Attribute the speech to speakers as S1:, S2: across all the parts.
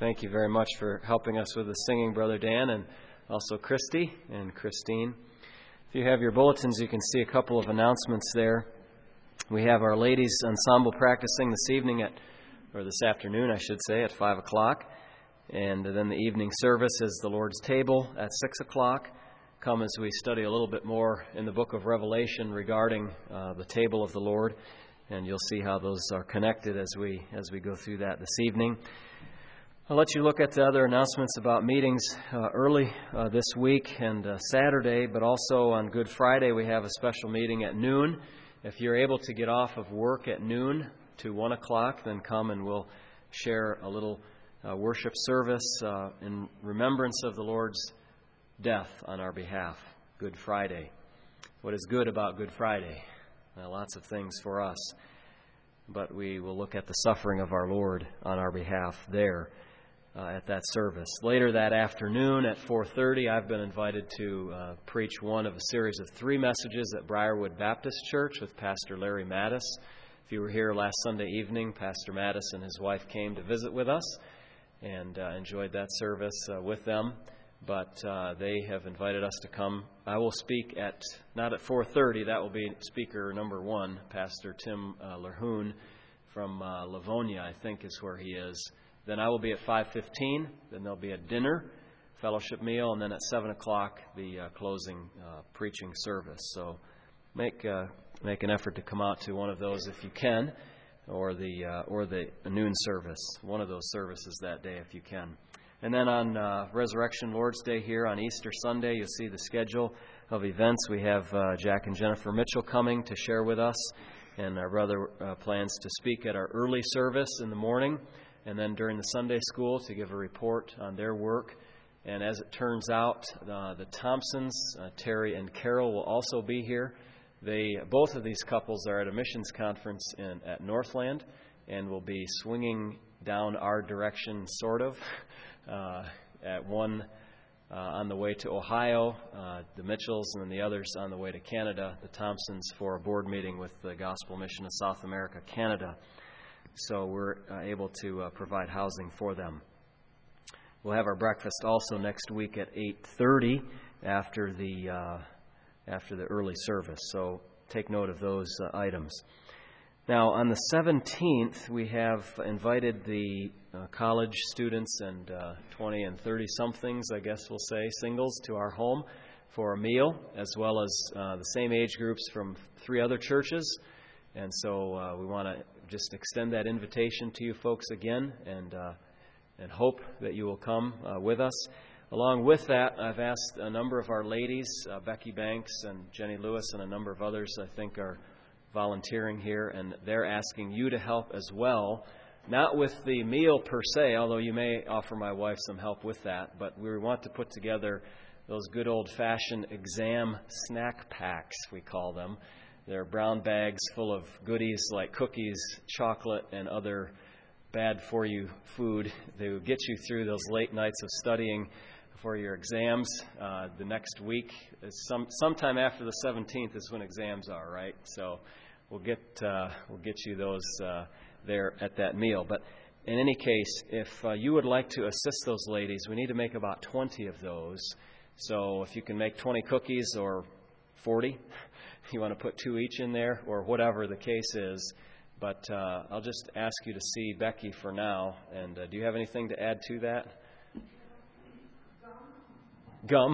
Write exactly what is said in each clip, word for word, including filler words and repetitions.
S1: Thank you very much for helping us with the singing, Brother Dan, and also Christy and Christine. If you have your bulletins, you can see a couple of announcements there. We have our ladies ensemble practicing this evening at, or this afternoon, I should say, at five o'clock. And then the evening service is the Lord's table at six o'clock. Come as we study a little bit more in the book of Revelation regarding uh, the table of the Lord. And you'll see how those are connected as we as we go through that this evening. I'll let you look at the other announcements about meetings uh, early uh, this week and uh, Saturday, but also on Good Friday we have a special meeting at noon. If you're able to get off of work at noon to one o'clock, then come and we'll share a little uh, worship service uh, in remembrance of the Lord's death on our behalf. Good Friday. What is good about Good Friday? Uh, lots of things for us, but we will look at the suffering of our Lord on our behalf there uh, at that service. Later that afternoon at four thirty, I've been invited to uh, preach one of a series of three messages at Briarwood Baptist Church with Pastor Larry Mattis. If you were here last Sunday evening, Pastor Mattis and his wife came to visit with us and uh, enjoyed that service uh, with them. But uh, they have invited us to come. I will speak at, not at four thirty, that will be speaker number one, Pastor Tim uh, Lerhoun from uh, Livonia, I think is where he is. Then I will be at five fifteen, then there'll be a dinner, fellowship meal, and then at seven o'clock, the uh, closing uh, preaching service. So make uh, make an effort to come out to one of those if you can, or the, uh, or the noon service, one of those services that day if you can. And then on uh, Resurrection Lord's Day here on Easter Sunday, you'll see the schedule of events. We have uh, Jack and Jennifer Mitchell coming to share with us, and our brother uh, plans to speak at our early service in the morning, and then during the Sunday school to give a report on their work. And as it turns out, uh, the Thompsons, uh, Terry and Carol, will also be here. They, both of these couples are at a missions conference in, at Northland, and will be swinging down our direction, sort of. Uh, at one uh, on the way to Ohio, uh, the Mitchells, and then the others on the way to Canada, the Thompsons, for a board meeting with the Gospel Mission of South America, Canada. So we're uh, able to uh, provide housing for them. We'll have our breakfast also next week at eight thirty after the uh, after the early service. So take note of those uh, items. Now, on the seventeenth, we have invited the uh, college students and uh, twenty and thirty-somethings, I guess we'll say, singles, to our home for a meal, as well as uh, the same age groups from three other churches. And so uh, we want to just extend that invitation to you folks again and uh, and hope that you will come uh, with us. Along with that, I've asked a number of our ladies, uh, Becky Banks and Jenny Lewis and a number of others I think are volunteering here, and they're asking you to help as well, not with the meal per se, although you may offer my wife some help with that, but we want to put together those good old-fashioned exam snack packs, we call them. They're brown bags full of goodies like cookies, chocolate, and other bad-for-you food. They will get you through those late nights of studying for your exams. Uh, the next week, some sometime after the seventeenth is when exams are, right? So we'll get uh, we'll get you those uh, there at that meal. But in any case, if uh, you would like to assist those ladies, we need to make about twenty of those. So if you can make twenty cookies or forty, you want to put two each in there, or whatever the case is. But uh, I'll just ask you to see Becky for now. And uh, do you have anything to add to that? Gum.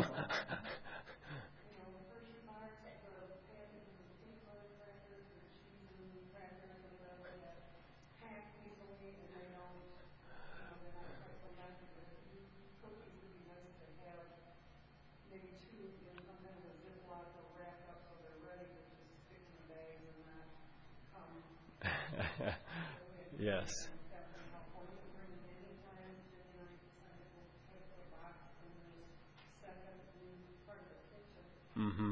S1: Yes. Mm-hmm.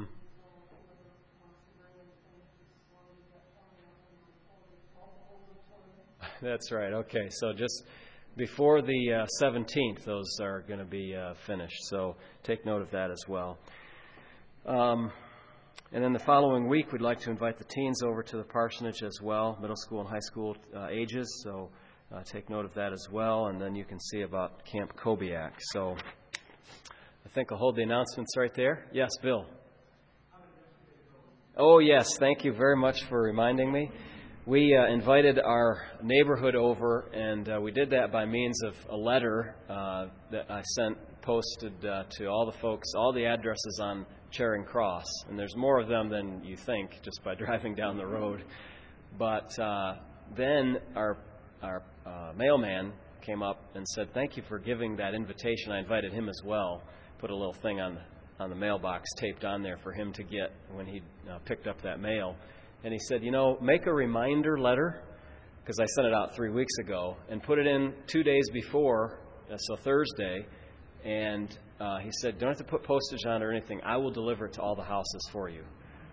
S1: That's right. Okay, so just before the uh, seventeenth, those are going to be uh, finished. So take note of that as well. Um, and then the following week, we'd like to invite the teens over to the parsonage as well, middle school and high school uh, ages. So uh, take note of that as well. And then you can see about Camp Kobiak. So I think I'll hold the announcements right there. Yes, Bill. Oh, yes. Thank you very much for reminding me. We uh, invited our neighborhood over, and uh, we did that by means of a letter uh, that I sent, posted uh, to all the folks, all the addresses on Charing Cross. And there's more of them than you think just by driving down the road. But uh, then our, our uh, mailman came up and said, thank you for giving that invitation. I invited him as well. Put a little thing on, on the mailbox taped on there for him to get when he uh, picked up that mail. And he said, you know, make a reminder letter, because I sent it out three weeks ago, and put it in two days before, uh, so Thursday. And uh, he said, don't have to put postage on it or anything. I will deliver it to all the houses for you.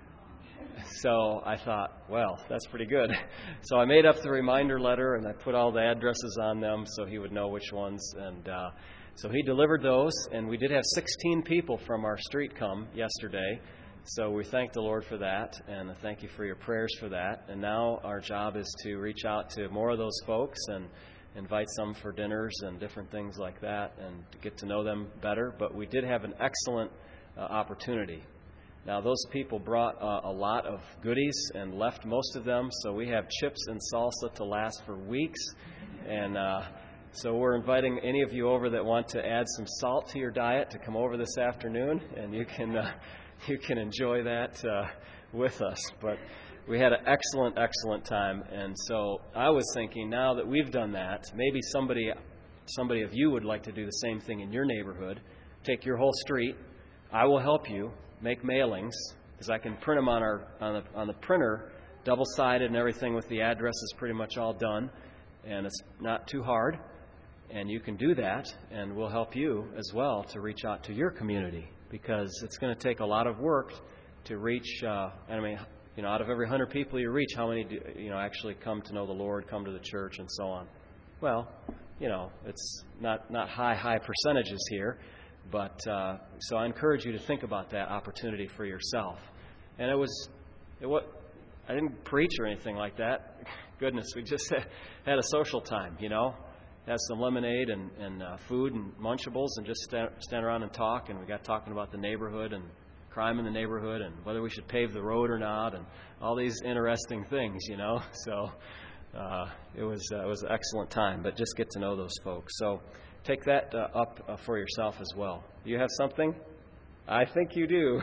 S1: So I thought, well, that's pretty good. So I made up the reminder letter, and I put all the addresses on them so he would know which ones. And uh, so he delivered those, and we did have sixteen people from our street come yesterday. So we thank the Lord for that, and I thank you for your prayers for that. And now our job is to reach out to more of those folks and invite some for dinners and different things like that and to get to know them better. But we did have an excellent uh, opportunity. Now, those people brought uh, a lot of goodies and left most of them, so we have chips and salsa to last for weeks. And uh, so we're inviting any of you over that want to add some salt to your diet to come over this afternoon, and you can... Uh, You can enjoy that uh, with us. But we had an excellent, excellent time. And so I was thinking, now that we've done that, maybe somebody somebody of you would like to do the same thing in your neighborhood. Take your whole street. I will help you make mailings, because I can print them on our on the on the printer, double-sided and everything, with the address is pretty much all done. And it's not too hard. And you can do that, and we'll help you as well to reach out to your community, because it's going to take a lot of work to reach, uh, I mean, you know, out of every hundred people you reach, how many do, you know, actually come to know the Lord, come to the church, and so on? Well, you know, it's not, not high, high percentages here, but uh, so I encourage you to think about that opportunity for yourself. And it was, it what I didn't preach or anything like that. Goodness, we just had, had a social time, you know. Had some lemonade and, and uh, food and Munchables, and just stand, stand around and talk. And we got talking about the neighborhood and crime in the neighborhood and whether we should pave the road or not, and all these interesting things, you know. So uh, it was uh, it was an excellent time. But just get to know those folks. So take that uh, up uh, for yourself as well. Do you have something? I think you do.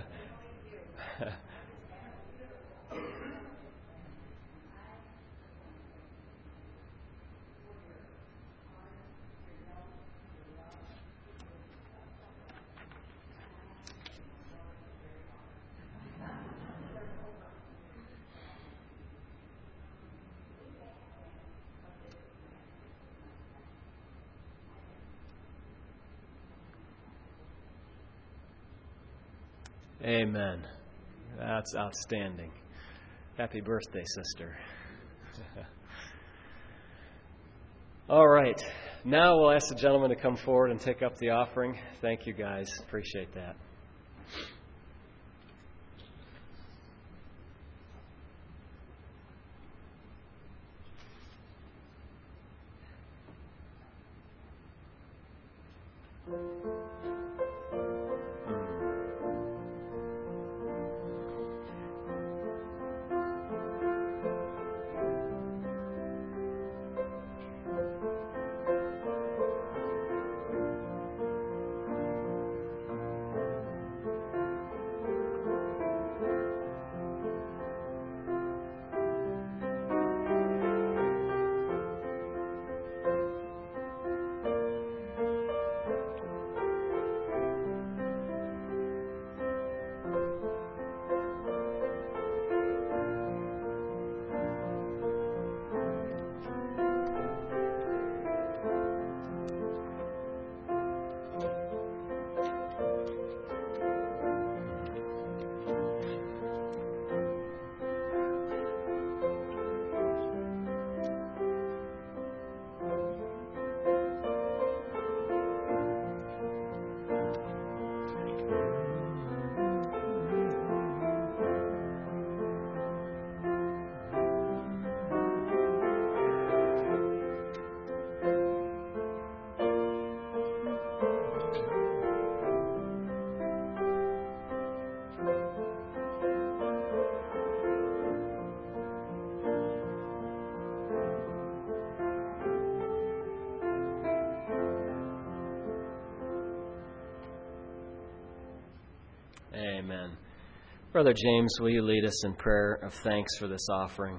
S1: Amen. That's outstanding. Happy birthday, sister. All right. Now we'll ask the gentleman to come forward and take up the offering. Thank you, guys. Appreciate that. Brother James, will you lead us in prayer of thanks for this offering?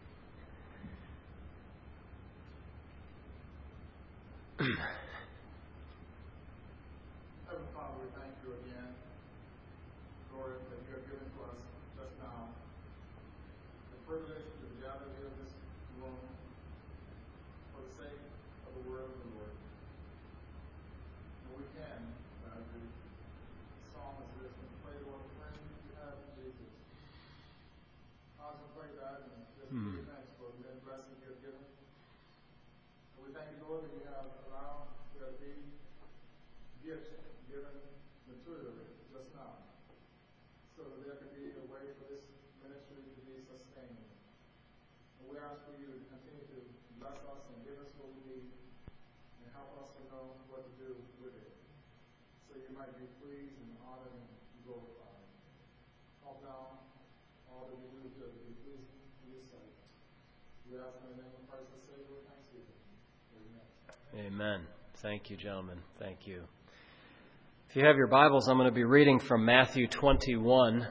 S2: Heavenly Father, we thank you again, Lord, that you have given to us just now the privilege to gather here in this room for the sake of the word of the Lord. And we can, as the psalmist says, play the Lord, friend you have in Jesus. Contemplate that and just give you thanks for the many blessings you have given. And we thank you, Lord, that you have allowed there to be gifts given materially just now, so that there can be a way for this ministry to be sustained. And we ask for you to continue to bless us and give us what we need and help us to know what to do with it, so you might be pleased and honored and glorified. Help now all that we do to be pleasing in your sight. We ask in the name of Christ the Savior, thanksgiving. Amen.
S1: Amen. Thank you, gentlemen. Thank you. If you have your Bibles, I'm going to be reading from Matthew twenty-one.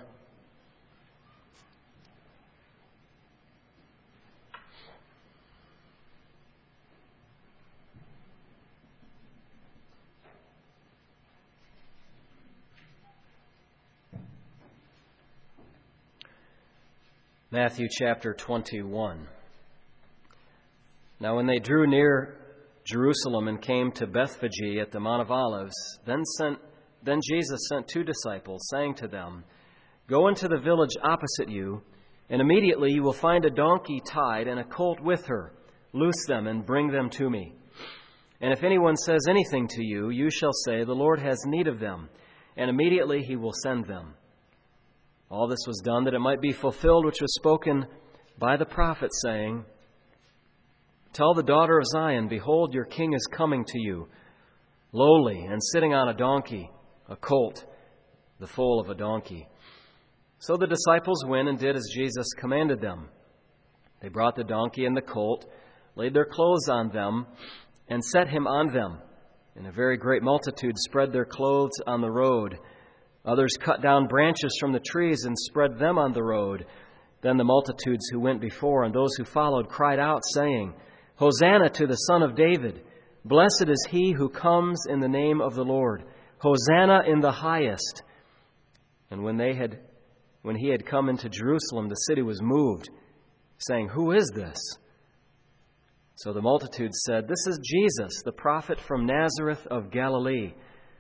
S1: Matthew chapter twenty-one. Now when they drew near Jerusalem and came to Bethphage at the Mount of Olives, then sent Then Jesus sent two disciples, saying to them, "Go into the village opposite you, and immediately you will find a donkey tied and a colt with her. Loose them and bring them to me. And if anyone says anything to you, you shall say, 'The Lord has need of them,' and immediately he will send them." All this was done that it might be fulfilled which was spoken by the prophet, saying, "Tell the daughter of Zion, behold, your king is coming to you, lowly and sitting on a donkey, a colt, the foal of a donkey." So the disciples went and did as Jesus commanded them. They brought the donkey and the colt, laid their clothes on them, and set him on them. And a very great multitude spread their clothes on the road. Others cut down branches from the trees and spread them on the road. Then the multitudes who went before and those who followed cried out, saying, "Hosanna to the Son of David! Blessed is he who comes in the name of the Lord! Hosanna in the highest!" And when they had, when he had come into Jerusalem, the city was moved, saying, "Who is this?" So the multitude said, "This is Jesus, the prophet from Nazareth of Galilee."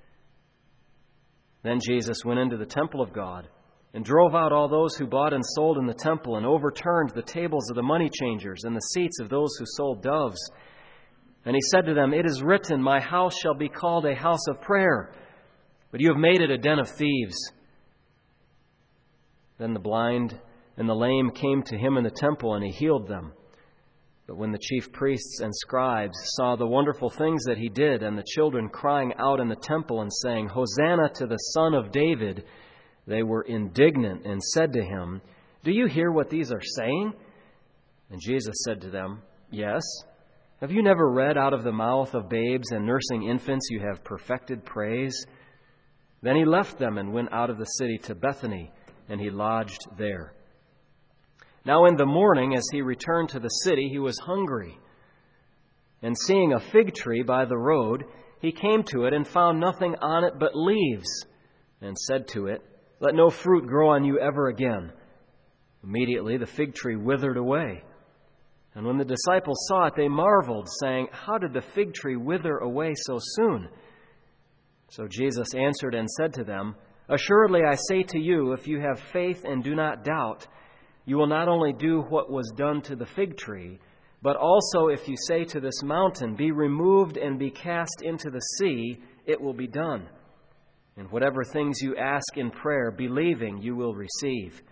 S1: Then Jesus went into the temple of God and drove out all those who bought and sold in the temple, and overturned the tables of the money changers and the seats of those who sold doves. And he said to them, "It is written, 'My house shall be called a house of prayer,' but you have made it a den of thieves." Then the blind and the lame came to him in the temple, and he healed them. But when the chief priests and scribes saw the wonderful things that he did, and the children crying out in the temple and saying, "Hosanna to the Son of David," they were indignant and said to him, "Do you hear what these are saying?" And Jesus said to them, "Yes. Have you never read, out of the mouth of babes and nursing infants you have perfected praise?" Then he left them and went out of the city to Bethany, and he lodged there. Now in the morning, as he returned to the city, he was hungry. And seeing a fig tree by the road, he came to it and found nothing on it but leaves, and said to it, "Let no fruit grow on you ever again." Immediately the fig tree withered away. And when the disciples saw it, they marveled, saying, "How did the fig tree wither away so soon?" So Jesus answered and said to them, "Assuredly I say to you, if you have faith and do not doubt, you will not only do what was done to the fig tree, but also if you say to this mountain, 'Be removed and be cast into the sea,' it will be done. And whatever things you ask in prayer, believing, you will receive."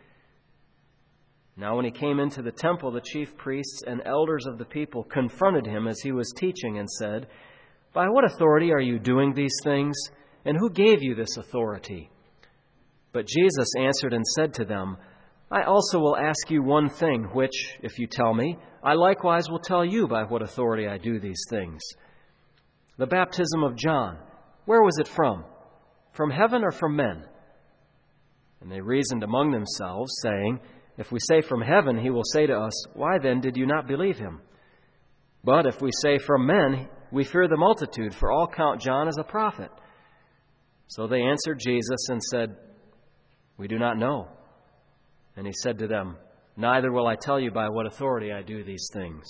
S1: Now when he came into the temple, the chief priests and elders of the people confronted him as he was teaching and said, "By what authority are you doing these things? And who gave you this authority?" But Jesus answered and said to them, "I also will ask you one thing, which, if you tell me, I likewise will tell you by what authority I do these things. The baptism of John, where was it from? From heaven or from men?" And they reasoned among themselves, saying, If we say from heaven, he will say to us, Why then did you not believe him? But if we say from men, we fear the multitude, for all count John as a prophet. So they answered Jesus and said, We do not know. And he said to them, Neither will I tell you by what authority I do these things.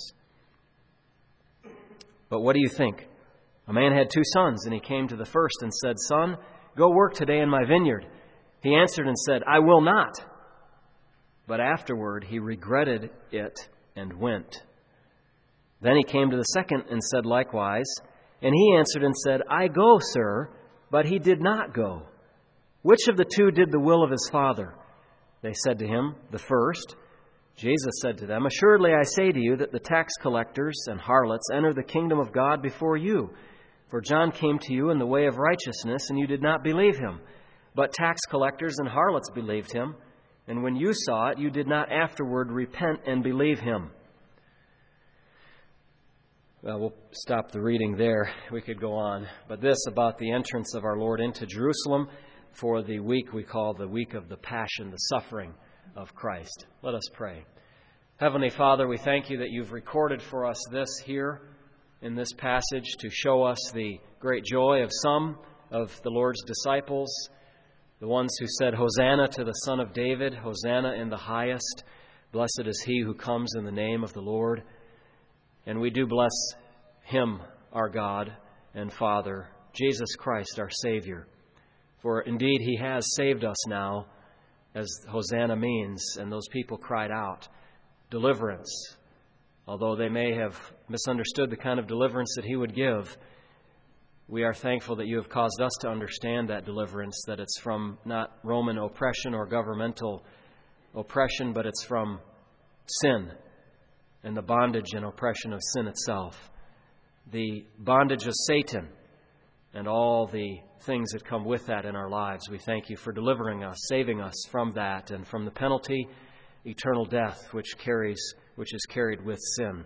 S1: But what do you think? A man had two sons, and he came to the first and said, Son, go work today in my vineyard. He answered and said, I will not. But afterward he regretted it and went. Then he came to the second and said likewise. And he answered and said, I go, sir. But he did not go. Which of the two did the will of his father? They said to him, The first. Jesus said to them, Assuredly I say to you that the tax collectors and harlots enter the kingdom of God before you. For John came to you in the way of righteousness, and you did not believe him. But tax collectors and harlots believed him. And when you saw it, you did not afterward repent and believe him. Well, we'll stop the reading there. We could go on. But this about the entrance of our Lord into Jerusalem for the week we call the week of the Passion, the suffering of Christ. Let us pray. Heavenly Father, we thank you that you've recorded for us this here in this passage to show us the great joy of some of the Lord's disciples, the ones who said, Hosanna to the Son of David, Hosanna in the highest. Blessed is he who comes in the name of the Lord. And we do bless him, our God and Father, Jesus Christ, our Savior. For indeed he has saved us now, as Hosanna means, and those people cried out, deliverance. Although they may have misunderstood the kind of deliverance that he would give, we are thankful that you have caused us to understand that deliverance, that it's from not Roman oppression or governmental oppression, but it's from sin and the bondage and oppression of sin itself, the bondage of Satan and all the things that come with that in our lives. We thank you for delivering us, saving us from that and from the penalty, eternal death, which carries, which is carried with sin.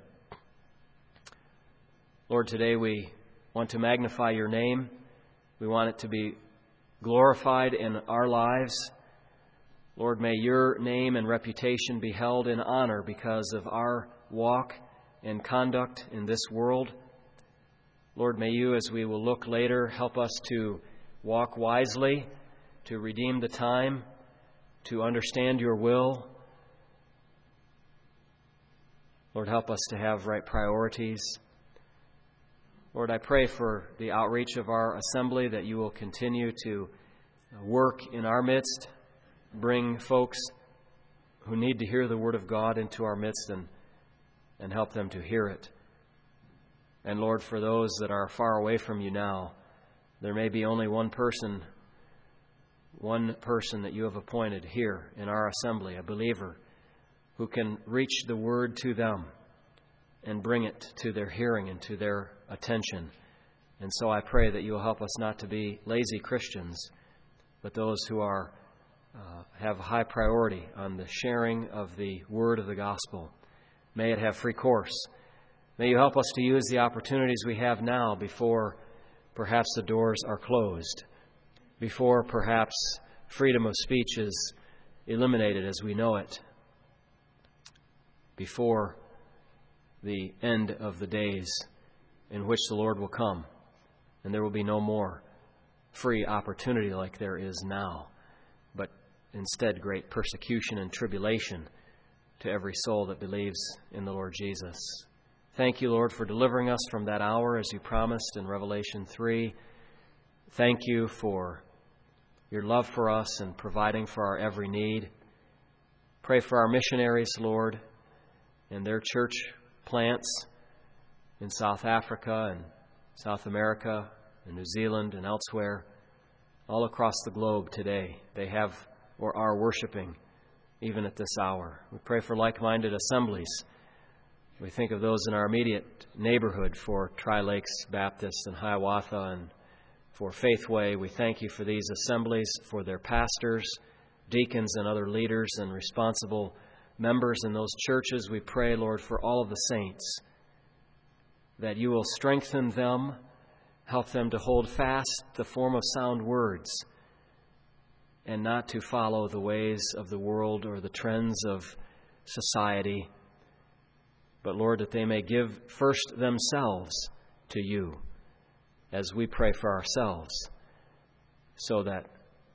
S1: Lord, today we want to magnify your name. We want it to be glorified in our lives. Lord, may your name and reputation be held in honor because of our walk and conduct in this world. Lord, may you, as we will look later, help us to walk wisely, to redeem the time, to understand your will. Lord, help us to have right priorities. Lord, I pray for the outreach of our assembly, that you will continue to work in our midst, bring folks who need to hear the word of God into our midst and, and help them to hear it. And Lord, for those that are far away from you now, there may be only one person, one person that you have appointed here in our assembly, a believer, who can reach the word to them and bring it to their hearing and to their attention. And so I pray that you will help us not to be lazy Christians, but those who are uh, have high priority on the sharing of the word of the gospel. May it have free course. May you help us to use the opportunities we have now before perhaps the doors are closed, before perhaps freedom of speech is eliminated as we know it, before the end of the days in which the Lord will come, and there will be no more free opportunity like there is now, but instead great persecution and tribulation to every soul that believes in the Lord Jesus. Thank you, Lord, for delivering us from that hour as you promised in Revelation three. Thank you for your love for us and providing for our every need. Pray for our missionaries, Lord, and their church plants in South Africa and South America and New Zealand and elsewhere, all across the globe today. They have or are worshiping even at this hour. We pray for like-minded assemblies. We think of those in our immediate neighborhood, for Tri-Lakes Baptist and Hiawatha and for Faithway. We thank you for these assemblies, for their pastors, deacons, and other leaders and responsible members in those churches. We pray, Lord, for all of the saints, that you will strengthen them, help them to hold fast the form of sound words, and not to follow the ways of the world or the trends of society, but Lord, that they may give first themselves to you as we pray for ourselves, so that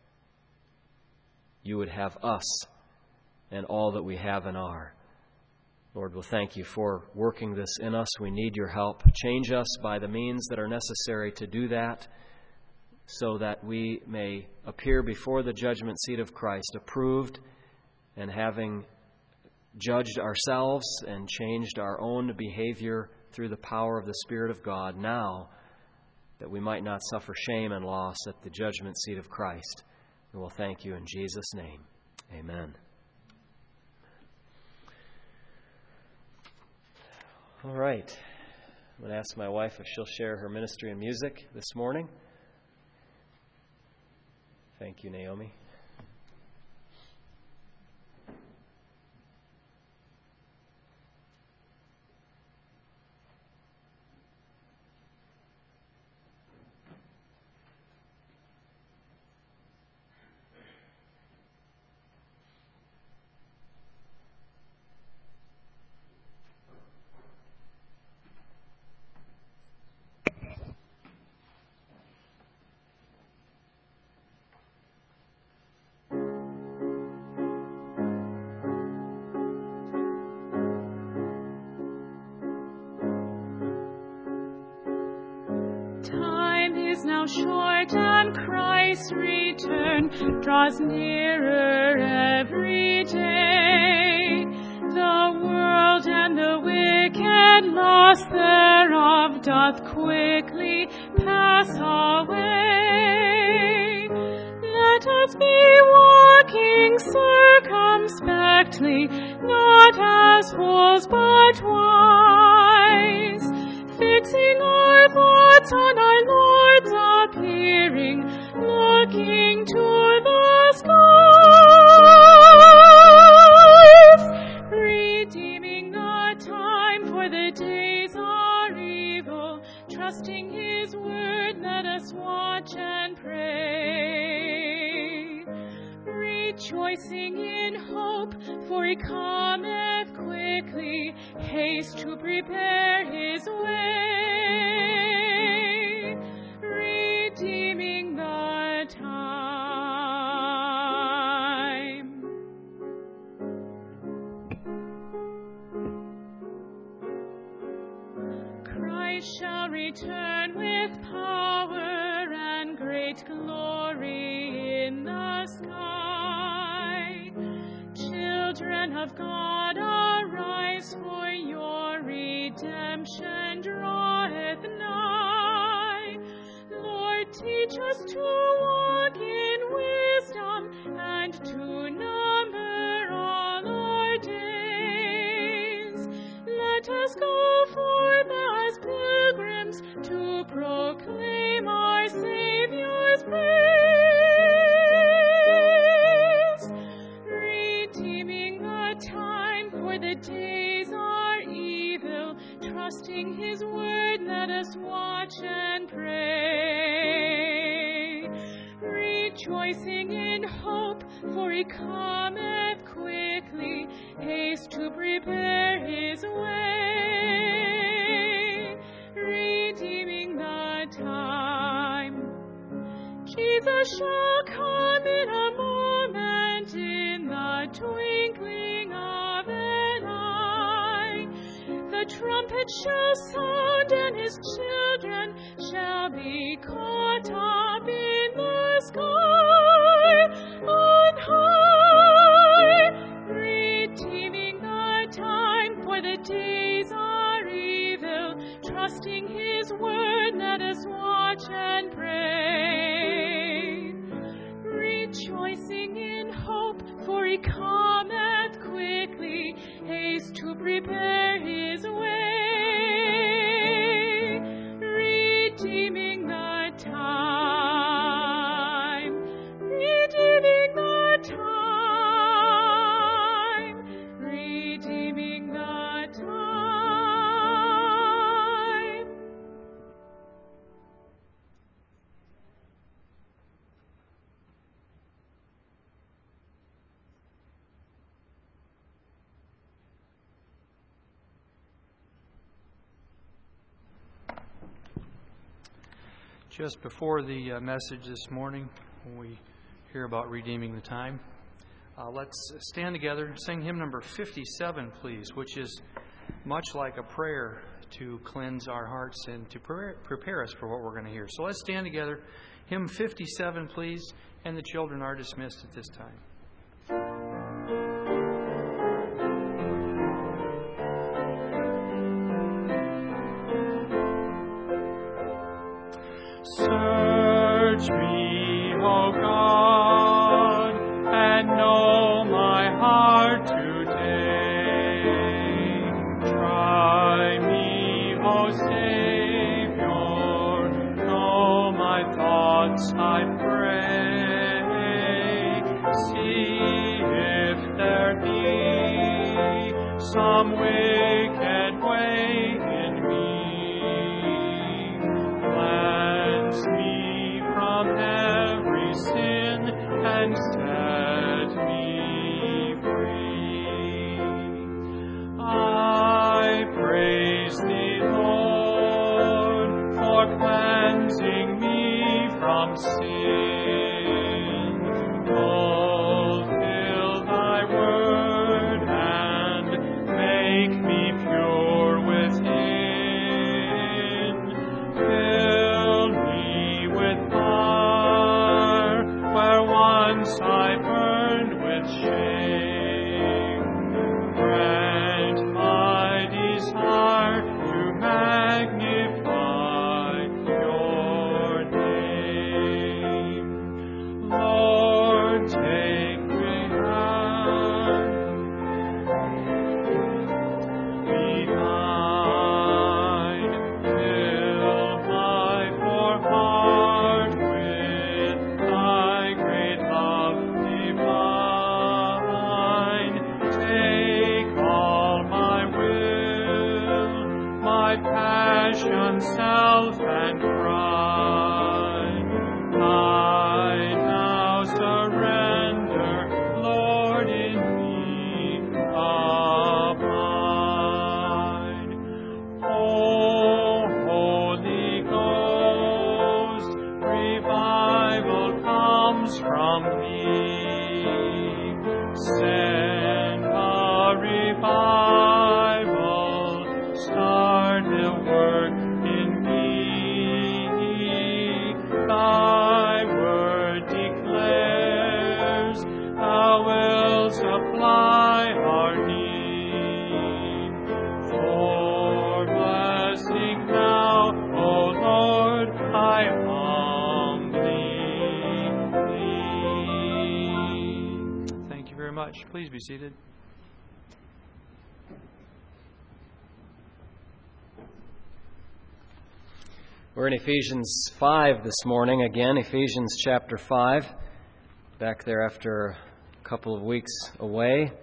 S1: you would have us and all that we have and are. Lord, we'll thank you for working this in us. We need your help. Change us by the means that are necessary to do that, so that we may appear before the judgment seat of Christ, approved, and having judged ourselves and changed our own behavior through the power of the Spirit of God, now that we might not suffer shame and loss at the judgment seat of Christ. And we'll thank you in Jesus' name. Amen. All right. I'm going to ask my wife if she'll share her ministry and music this morning. Thank you, Naomi.
S3: Now short and Christ's return draws nearer every day. The world and the wicked loss thereof doth quickly pass away. Let us be walking circumspectly, not as fools but wise, fixing our thoughts on our Lord's appearing, looking to the skies, redeeming the time, for the days are evil. Trusting His word, let us watch and pray, rejoicing in hope, for He cometh quickly. Haste to prepare His way, redeeming the time. Christ shall return with power and great glory in the sky. Children of God, arise, for your redemption draweth nigh. Lord, teach us to walk in wisdom and to number all our days. Let us go forth as pilgrims to proclaim our Savior's praise, redeeming the time, for the days are evil. Trusting His word, let us watch and pray, rejoicing in hope, for He cometh quickly. Haste to prepare His way, redeeming the time. Jesus shall come in a moment, in the twinkling of an eye. The trumpet shall sound, and His children shall be caught up in the sky on high, redeeming the time, for the days are evil. Trusting His word, let us watch and pray, rejoicing in hope, for He cometh quickly. Haste to prepare His way, redeeming the time, redeeming the time, redeeming the time.
S4: just before the uh, message this morning, when we hear about redeeming the time, uh, let's stand together, sing hymn number fifty-seven, please, which is much like a prayer to cleanse our hearts and to prepare, prepare us for what we're going to hear. So let's stand together. Hymn fifty-seven, please, and the children are dismissed at this time.
S5: Search me, O God, and know my heart today. Try me, O Savior, know my thoughts, I pray. See if there be some wicked way in me. Cleanse me from every sin and set me free. I praise Thee, Lord, for cleansing me from sin. Fulfill Thy word and make me pure within. Fill me with fire where once I burned with shame. Grant my desire to magnify Your name. Lord, take my hand, be thine, fill my poor heart with Thy great love divine. Take all my will, my passion, self, and pride. I now surrender, Lord, in me abide. O Holy Ghost, revival comes from Thee. Send a revival, start a work in me. Thy word declares Thou wilt supply our need. For blessing now, O Lord, I humbly plead.
S4: Thank you very much. Please be seated.
S1: We're in Ephesians five this morning again, Ephesians chapter five. Back there after a couple of weeks away.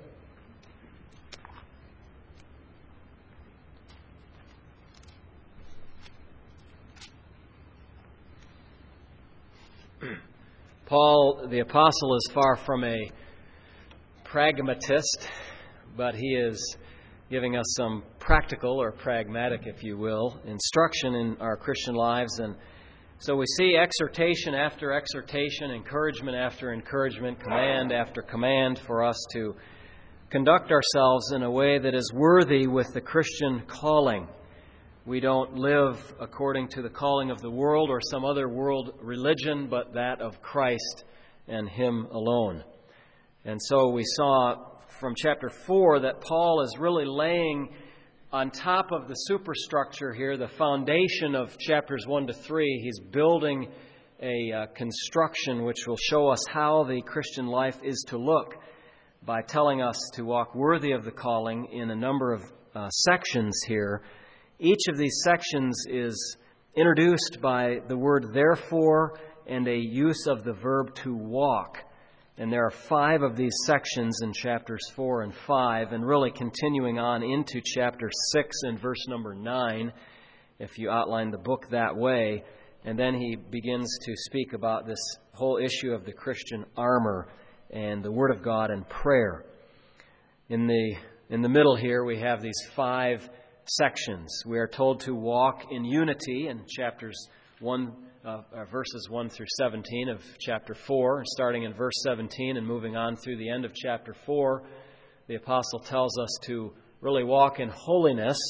S1: Paul, the apostle, is far from a pragmatist, but he is giving us some practical or pragmatic, if you will, instruction in our Christian lives. And so we see exhortation after exhortation, encouragement after encouragement, command after command for us to conduct ourselves in a way that is worthy with the Christian calling. We don't live according to the calling of the world or some other world religion, but that of Christ and Him alone. And so we saw from chapter four that Paul is really laying on top of the superstructure here, the foundation of chapters one to three. He's building a uh, construction which will show us how the Christian life is to look by telling us to walk worthy of the calling in a number of uh, sections here. Each of these sections is introduced by the word therefore and a use of the verb to walk. And there are five of these sections in chapters four and five, and really continuing on into chapter six and verse number nine, if you outline the book that way. And then he begins to speak about this whole issue of the Christian armor and the Word of God and prayer. In the in the middle here, we have these five sections. We are told to walk in unity in chapters one uh, uh, verses one through seventeen of chapter four, starting in verse seventeen and moving on through the end of chapter four. The apostle tells us to really walk in holiness,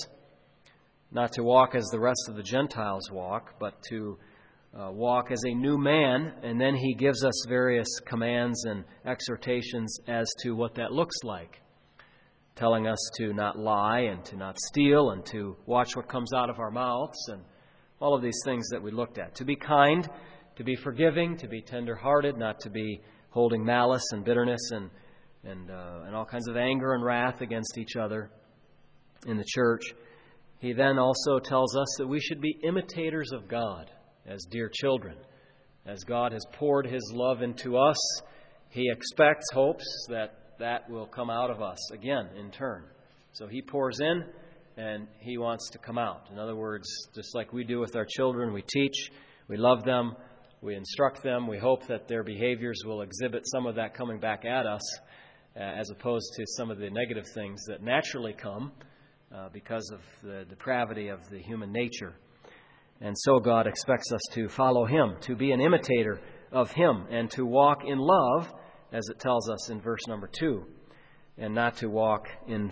S1: not to walk as the rest of the Gentiles walk, but to uh, walk as a new man. And then he gives us various commands and exhortations as to what that looks like, telling us to not lie and to not steal and to watch what comes out of our mouths and all of these things that we looked at. To be kind, to be forgiving, to be tender-hearted, not to be holding malice and bitterness and and uh, and all kinds of anger and wrath against each other in the church. He then also tells us that we should be imitators of God as dear children. As God has poured His love into us, He expects, hopes that that will come out of us again in turn. So He pours in and He wants to come out. In other words, just like we do with our children, we teach, we love them, we instruct them, we hope that their behaviors will exhibit some of that coming back at us, uh, as opposed to some of the negative things that naturally come uh, because of the depravity of the human nature. And so God expects us to follow Him, to be an imitator of Him, and to walk in love, as it tells us in verse number two, and not to walk in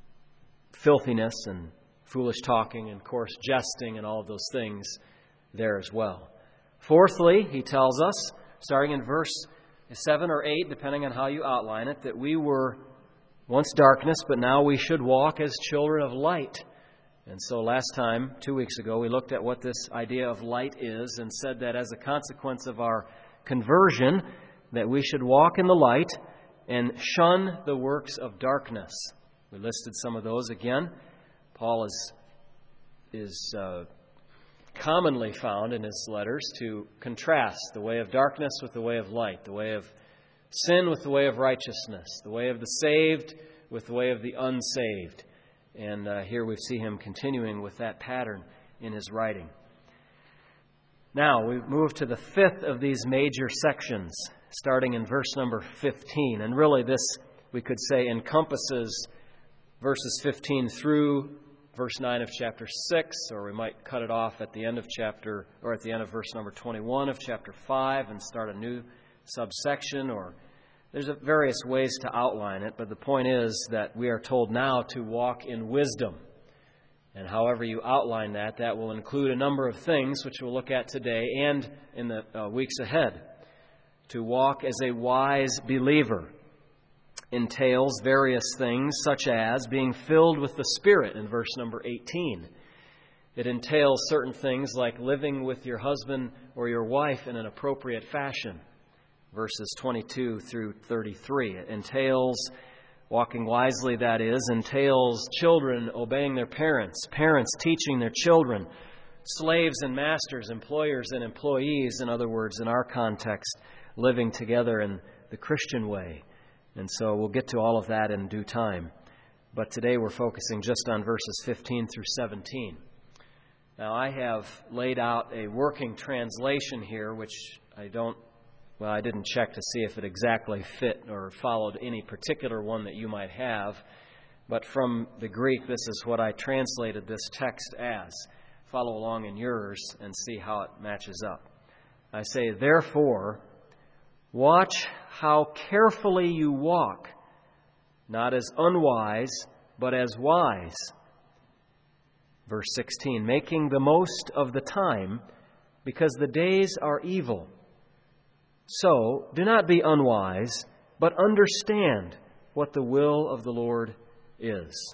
S1: filthiness and foolish talking and coarse jesting and all of those things there as well. Fourthly, he tells us, starting in verse seven or eight, depending on how you outline it, that we were once darkness, but now we should walk as children of light. And so last time, two weeks ago, we looked at what this idea of light is and said that as a consequence of our conversion, that we should walk in the light and shun the works of darkness. We listed some of those again. Paul is, is uh, commonly found in his letters to contrast the way of darkness with the way of light, the way of sin with the way of righteousness, the way of the saved with the way of the unsaved. And uh, here we see him continuing with that pattern in his writing. Now, we move to the fifth of these major sections, starting in verse number fifteen. And really this, we could say, encompasses verses fifteen through verse nine of chapter six, or we might cut it off at the end of chapter, or at the end of verse number twenty-one of chapter five and start a new subsection, or there's various ways to outline it, but the point is that we are told now to walk in wisdom. And however you outline that, that will include a number of things which we'll look at today and in the uh, weeks ahead. To walk as a wise believer entails various things, such as being filled with the Spirit in verse number eighteen. It entails certain things like living with your husband or your wife in an appropriate fashion, verses twenty-two through thirty-three. It entails, walking wisely that is, entails children obeying their parents, parents teaching their children, slaves and masters, employers and employees, in other words, in our context, living together in the Christian way. And so we'll get to all of that in due time. But today we're focusing just on verses fifteen through seventeen. Now I have laid out a working translation here, which I don't, well, I didn't check to see if it exactly fit or followed any particular one that you might have. But from the Greek, this is what I translated this text as. Follow along in yours and see how it matches up. I say, therefore, watch how carefully you walk, not as unwise, but as wise. Verse sixteen, making the most of the time, because the days are evil. So, do not be unwise, but understand what the will of the Lord is.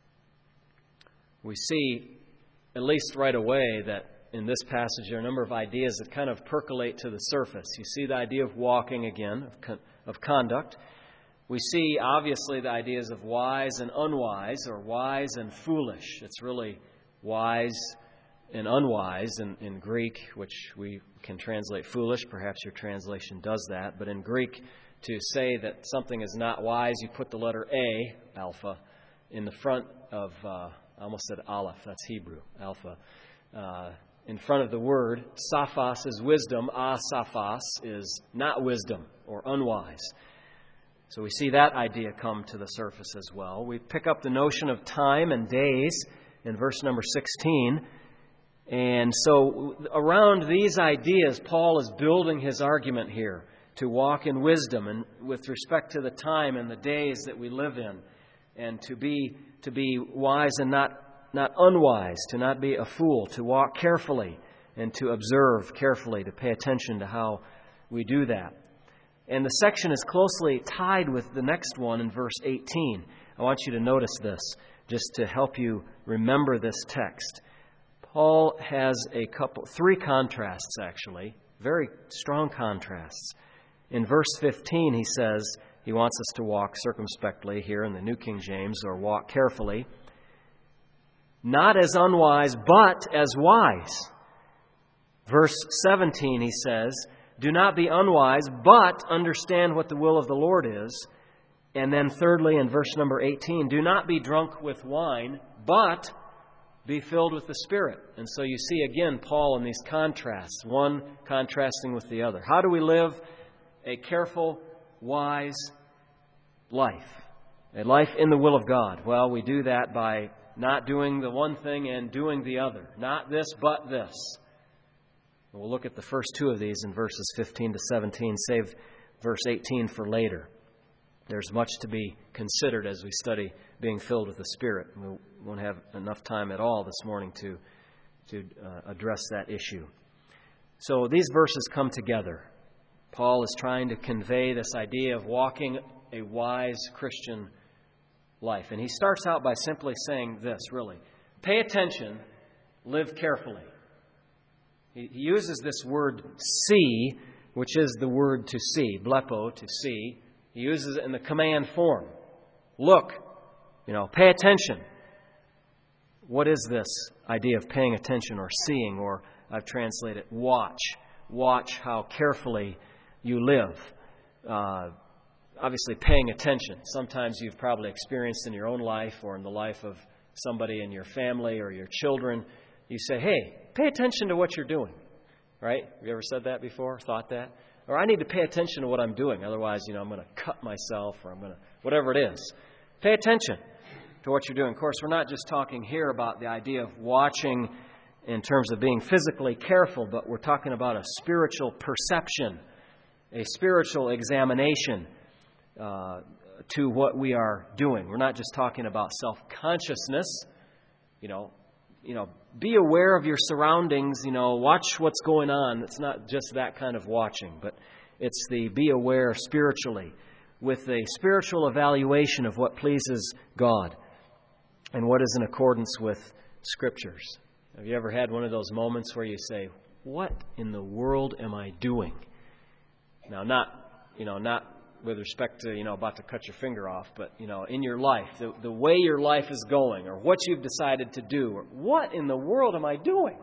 S1: We see, at least right away, that in this passage, there are a number of ideas that kind of percolate to the surface. You see the idea of walking again, of, con- of conduct. We see, obviously, the ideas of wise and unwise, or wise and foolish. It's really wise and unwise in, in Greek, which we can translate foolish. Perhaps your translation does that. But in Greek, to say that something is not wise, you put the letter A, alpha, in the front of, uh, I almost said aleph, that's Hebrew, alpha, uh, in front of the word. Saphos is wisdom. Asaphos is not wisdom or unwise. So we see that idea come to the surface as well. We pick up the notion of time and days in verse number sixteen. And so around these ideas, Paul is building his argument here to walk in wisdom and with respect to the time and the days that we live in, and to be to be wise and not, not unwise, to not be a fool, to walk carefully and to observe carefully, to pay attention to how we do that. And the section is closely tied with the next one in verse eighteen. I want you to notice this, just to help you remember this text. Paul has a couple, three contrasts actually, very strong contrasts. In verse fifteen, he says he wants us to walk circumspectly here in the New King James, or walk carefully. Not as unwise, but as wise. Verse seventeen, he says, do not be unwise, but understand what the will of the Lord is. And then thirdly, in verse number eighteen, do not be drunk with wine, but be filled with the Spirit. And so you see again Paul in these contrasts, one contrasting with the other. How do we live a careful, wise life? A life in the will of God. Well, we do that by not doing the one thing and doing the other. Not this, but this. We'll look at the first two of these in verses fifteen to seventeen. Save verse eighteen for later. There's much to be considered as we study being filled with the Spirit. We won't have enough time at all this morning to, to uh, address that issue. So these verses come together. Paul is trying to convey this idea of walking a wise Christian life. And he starts out by simply saying this, really. Pay attention, live carefully. He uses this word see, which is the word to see, blepo, to see. He uses it in the command form. Look, you know, pay attention. What is this idea of paying attention or seeing, or I've translated watch. Watch how carefully you live. Uh, obviously, paying attention. Sometimes you've probably experienced in your own life or in the life of somebody in your family or your children. You say, hey, pay attention to what you're doing. Right? Have you ever said that before? Thought that? Or I need to pay attention to what I'm doing. Otherwise, you know, I'm going to cut myself, or I'm going to, whatever it is. Pay attention to what you're doing. Of course, we're not just talking here about the idea of watching in terms of being physically careful, but we're talking about a spiritual perception, a spiritual examination uh, to what we are doing. We're not just talking about self-consciousness, you know, you know, be aware of your surroundings, you know, watch what's going on. It's not just that kind of watching, but it's the be aware spiritually with a spiritual evaluation of what pleases God and what is in accordance with Scriptures. Have you ever had one of those moments where you say, what in the world am I doing? Now, not, you know, not with respect to, you know, about to cut your finger off, but, you know, in your life, the, the way your life is going, or what you've decided to do, or what in the world am I doing?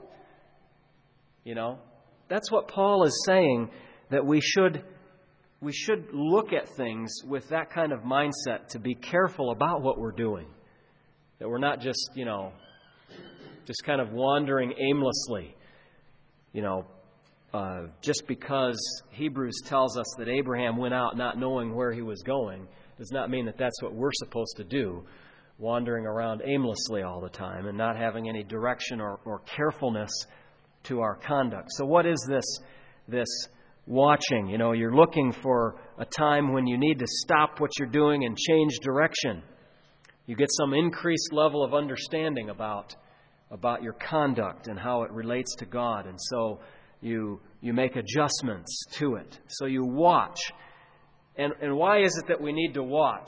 S1: You know, that's what Paul is saying, that we should we should look at things with that kind of mindset, to be careful about what we're doing. That we're not just, you know, just kind of wandering aimlessly, you know, Uh, just because Hebrews tells us that Abraham went out not knowing where he was going does not mean that that's what we're supposed to do, wandering around aimlessly all the time and not having any direction or, or carefulness to our conduct. So what is this, this watching? You know, you're looking for a time when you need to stop what you're doing and change direction. You get some increased level of understanding about, about your conduct and how it relates to God. And so You you make adjustments to it. So you watch. And and why is it that we need to watch?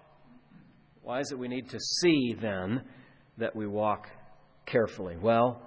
S1: Why is it we need to see, then, that we walk carefully? Well,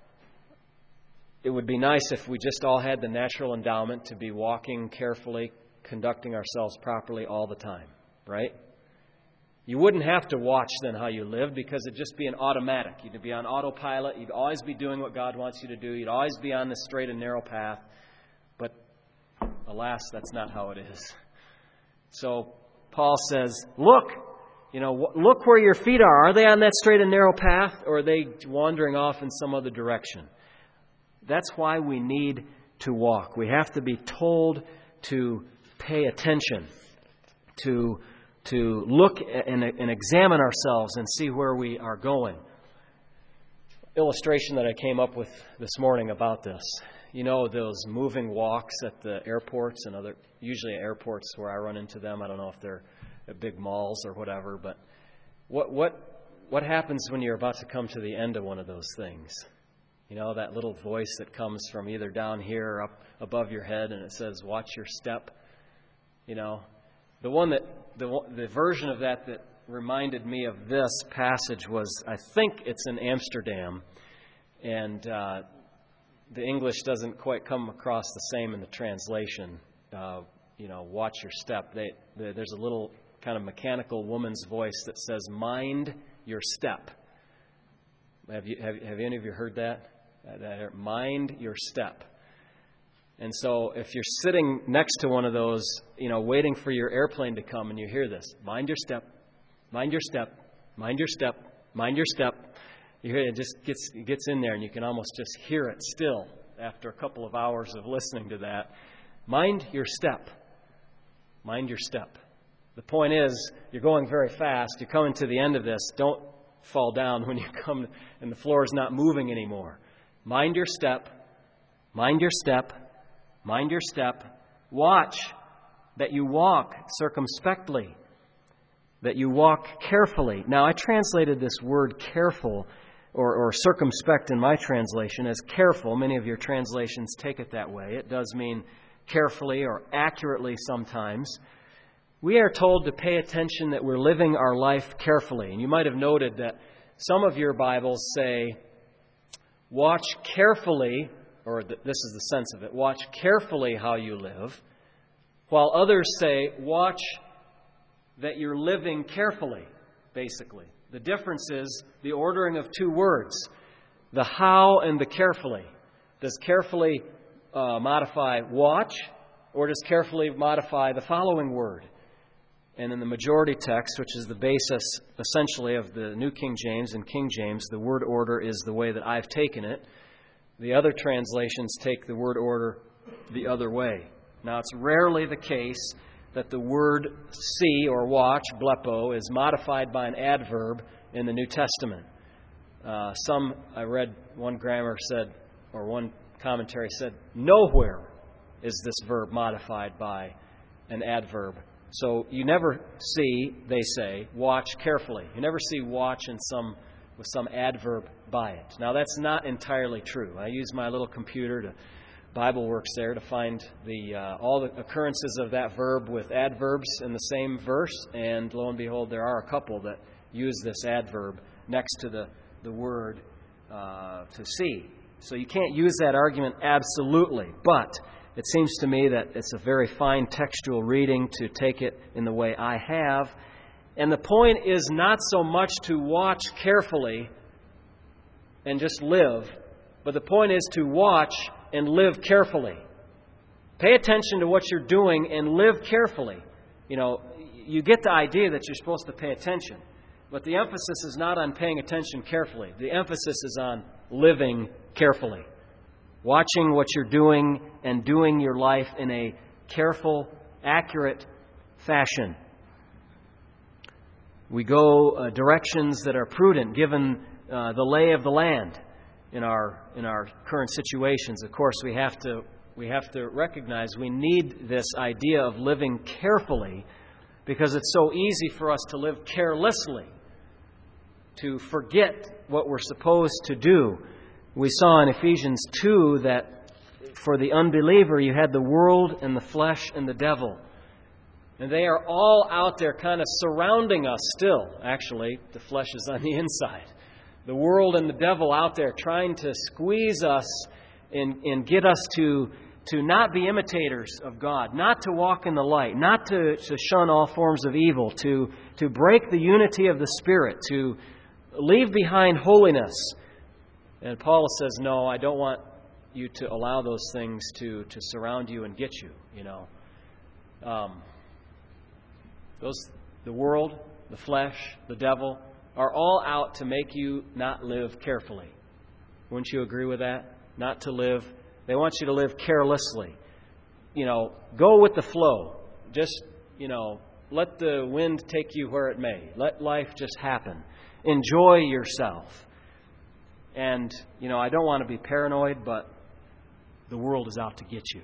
S1: it would be nice if we just all had the natural endowment to be walking carefully, conducting ourselves properly all the time, right? You wouldn't have to watch then how you live, because it'd just be an automatic. You'd be on autopilot. You'd always be doing what God wants you to do. You'd always be on this straight and narrow path. But alas, that's not how it is. So Paul says, look, you know, look where your feet are. Are they on that straight and narrow path, or are they wandering off in some other direction? That's why we need to walk. We have to be told to pay attention, to to look and, and examine ourselves and see where we are going. illustration that I came up with this morning about this. You know, those moving walks at the airports and other, usually at airports where I run into them. I don't know if they're at big malls or whatever, but what what what happens when you're about to come to the end of one of those things? You know, that little voice that comes from either down here or up above your head, and it says, "Watch your step." You know, the one that the the version of that that reminded me of this passage was, I think it's in Amsterdam, and uh, the English doesn't quite come across the same in the translation. Uh, you know, watch your step. They, they, there's a little kind of mechanical woman's voice that says, "Mind your step." Have you have, have any of you heard that? That mind your step. And so if you're sitting next to one of those, you know, waiting for your airplane to come, and you hear this, mind your step, mind your step, mind your step, mind your step, you hear it, it just gets it gets in there, and you can almost just hear it still after a couple of hours of listening to that. Mind your step. Mind your step. The point is, you're going very fast. You're coming to the end of this. Don't fall down when you come and the floor is not moving anymore. Mind your step. Mind your step. Mind your step. Watch that you walk circumspectly, that you walk carefully. Now, I translated this word careful or, or circumspect in my translation as careful. Many of your translations take it that way. It does mean carefully or accurately sometimes. We are told to pay attention that we're living our life carefully. And you might have noted that some of your Bibles say, watch carefully, or th- this is the sense of it, watch carefully how you live, while others say, watch that you're living carefully, basically. The difference is the ordering of two words, the how and the carefully. Does carefully uh, modify watch, or does carefully modify the following word? And in the majority text, which is the basis essentially of the New King James and King James, the word order is the way that I've taken it. The other translations take the word order the other way. Now, it's rarely the case that the word see or watch, blepo, is modified by an adverb in the New Testament. Uh, some, I read, one grammar said, or one commentary said, nowhere is this verb modified by an adverb. So you never see, they say, watch carefully. You never see watch in some with some adverb by it. Now, that's not entirely true. I use my little computer to BibleWorks there to find the uh, all the occurrences of that verb with adverbs in the same verse, and lo and behold, there are a couple that use this adverb next to the, the word uh, to see. So you can't use that argument absolutely, but it seems to me that it's a very fine textual reading to take it in the way I have. And the point is not so much to watch carefully and just live, but the point is to watch and live carefully. Pay attention to what you're doing and live carefully. You know, you get the idea that you're supposed to pay attention, but the emphasis is not on paying attention carefully. The emphasis is on living carefully. Watching what you're doing and doing your life in a careful, accurate fashion. We go uh, directions that are prudent given uh, the lay of the land in our in our current situations. Of course, we have to we have to recognize we need this idea of living carefully because it's so easy for us to live carelessly, to forget what we're supposed to do. We saw in Ephesians two that for the unbeliever you had the world and the flesh and the devil. And they are all out there kind of surrounding us still. Actually, the flesh is on the inside. The world and the devil out there trying to squeeze us and, and get us to, to not be imitators of God, not to walk in the light, not to, to shun all forms of evil, to, to break the unity of the Spirit, to leave behind holiness. And Paul says, no, I don't want you to allow those things to, to surround you and get you, you know. Um, those, the world, the flesh, the devil, are all out to make you not live carefully. Wouldn't you agree with that? Not to live. They want you to live carelessly. You know, go with the flow. Just, you know, let the wind take you where it may. Let life just happen. Enjoy yourself. And, you know, I don't want to be paranoid, but the world is out to get you.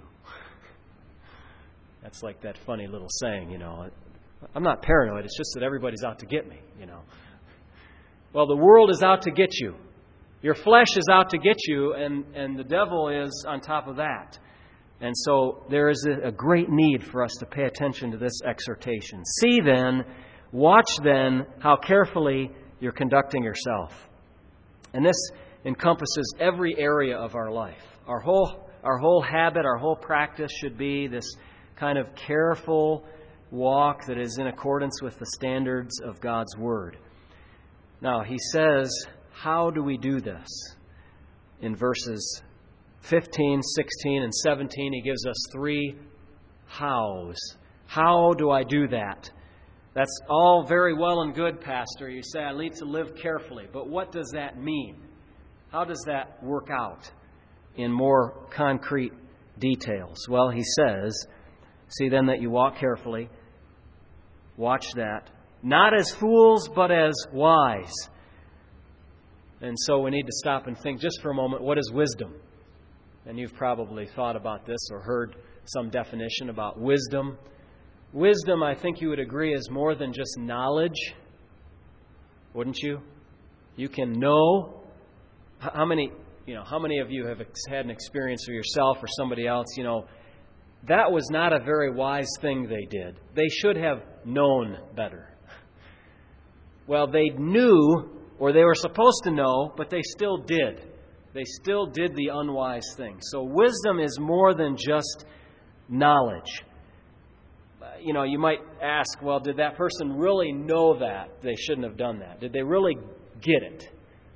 S1: That's like that funny little saying, you know. I'm not paranoid, it's just that everybody's out to get me, you know. Well, the world is out to get you. Your flesh is out to get you, and, and the devil is on top of that. And so there is a, a great need for us to pay attention to this exhortation. See then, watch then how carefully you're conducting yourself. And this encompasses every area of our life. Our whole, our whole habit, our whole practice should be this kind of careful walk that is in accordance with the standards of God's Word. Now, he says, how do we do this? In verses fifteen, sixteen, and seventeen, he gives us three hows. How do I do that? That's all very well and good, Pastor. You say, I need to live carefully. But what does that mean? How does that work out in more concrete details? Well, he says, see then that you walk carefully. Watch that. Not as fools, but as wise. And so we need to stop and think just for a moment, what is wisdom? And you've probably thought about this or heard some definition about wisdom. Wisdom, I think you would agree, is more than just knowledge. Wouldn't you? You can know. How many, you know, how many of you have had an experience for yourself or somebody else, you know, that was not a very wise thing they did. They should have known better. Well, they knew, or they were supposed to know, but they still did. They still did the unwise thing. So wisdom is more than just knowledge. You know, you might ask, well, did that person really know that they shouldn't have done that? Did they really get it?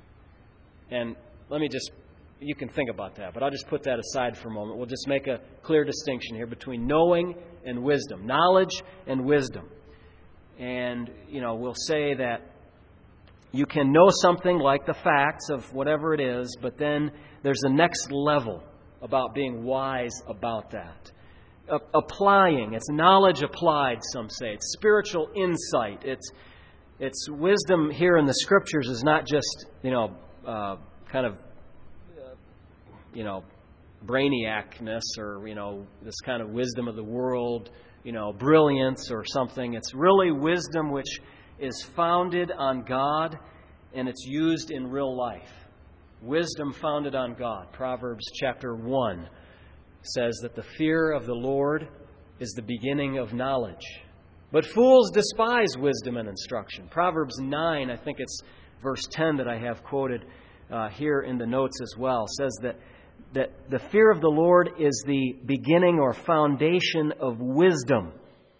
S1: And let me just, you can think about that, but I'll just put that aside for a moment. We'll just make a clear distinction here between knowing and wisdom, knowledge and wisdom. And, you know, we'll say that you can know something like the facts of whatever it is, but then there's a next level about being wise about that. A- applying, it's knowledge applied, some say. It's spiritual insight. It's it's wisdom here in the Scriptures is not just, you know, uh, kind of, uh, you know, brainiacness or, you know, this kind of wisdom of the world, you know, brilliance or something. It's really wisdom which is founded on God, and it's used in real life. Wisdom founded on God. Proverbs chapter one says that the fear of the Lord is the beginning of knowledge. But fools despise wisdom and instruction. Proverbs nine, I think it's verse ten that I have quoted uh, here in the notes as well, says that, that the fear of the Lord is the beginning or foundation of wisdom.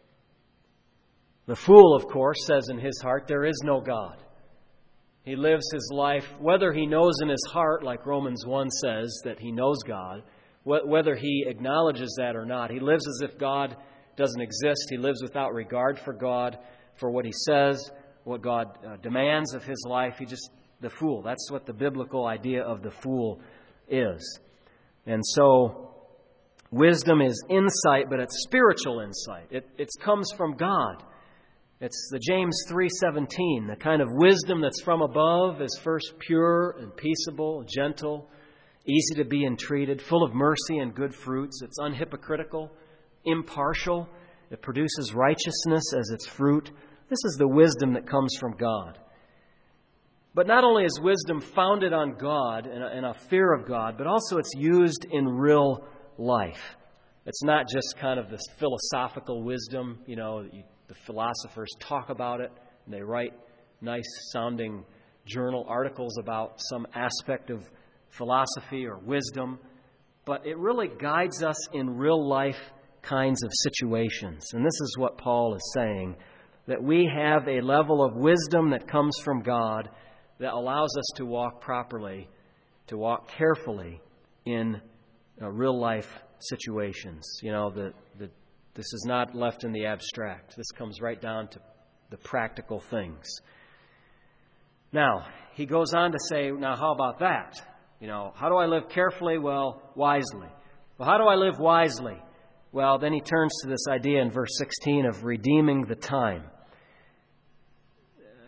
S1: The fool, of course, says in his heart, there is no God. He lives his life, whether he knows in his heart, like Romans one says, that he knows God, whether he acknowledges that or not. He lives as if God doesn't exist. He lives without regard for God, for what he says, what God uh, demands of his life. He just, the fool. That's what the biblical idea of the fool is. And so, wisdom is insight, but it's spiritual insight. It, it comes from God. It's the James three seventeen. The kind of wisdom that's from above is first pure and peaceable, gentle, easy to be entreated, full of mercy and good fruits. It's unhypocritical, impartial. It produces righteousness as its fruit. This is the wisdom that comes from God. But not only is wisdom founded on God and a, and a fear of God, but also it's used in real life. It's not just kind of this philosophical wisdom, you know, you, the philosophers talk about it, and they write nice-sounding journal articles about some aspect of philosophy or wisdom, but it really guides us in real-life kinds of situations. And this is what Paul is saying, that we have a level of wisdom that comes from God that allows us to walk properly, to walk carefully in uh, real-life situations. You know, the, the This is not left in the abstract. This comes right down to the practical things. Now, he goes on to say, now how about that? You know, how do I live carefully? Well, wisely. Well, how do I live wisely? Well, then he turns to this idea in verse sixteen of redeeming the time.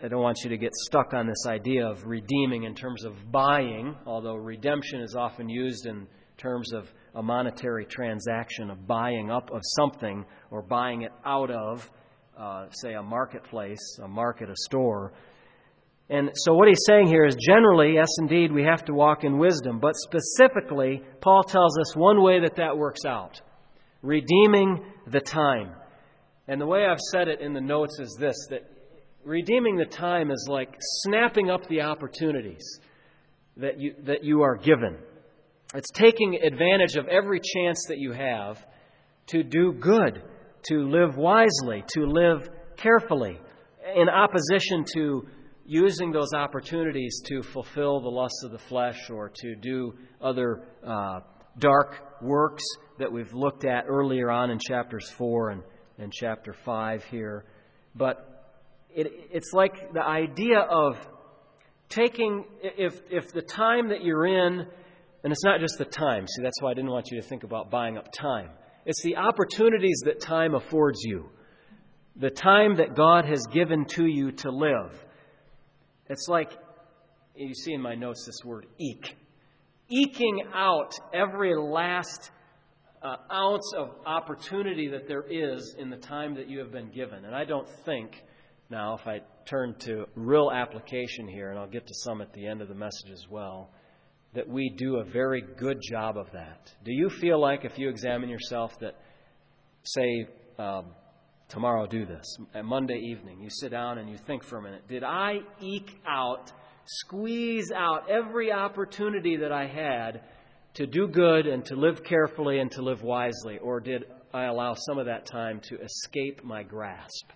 S1: I don't want you to get stuck on this idea of redeeming in terms of buying, although redemption is often used in terms of a monetary transaction, of buying up of something or buying it out of, uh, say, a marketplace, a market, a store. And so what he's saying here is generally, yes, indeed, we have to walk in wisdom. But specifically, Paul tells us one way that that works out. Redeeming the time. And the way I've said it in the notes is this, that redeeming the time is like snapping up the opportunities that you, that you are given. It's taking advantage of every chance that you have to do good, to live wisely, to live carefully, in opposition to using those opportunities to fulfill the lusts of the flesh or to do other uh, dark works that we've looked at earlier on in chapters four and, and chapter five here. But it, it's like the idea of taking, if if the time that you're in, and it's not just the time. See, that's why I didn't want you to think about buying up time. It's the opportunities that time affords you. The time that God has given to you to live. It's like, you see in my notes this word, eke. Eking out every last uh, ounce of opportunity that there is in the time that you have been given. And I don't think, now if I turn to real application here, and I'll get to some at the end of the message as well, that we do a very good job of that. Do you feel like if you examine yourself that, say, um, tomorrow do this, Monday evening, you sit down and you think for a minute, did I eke out, squeeze out every opportunity that I had to do good and to live carefully and to live wisely? Or did I allow some of that time to escape my grasp?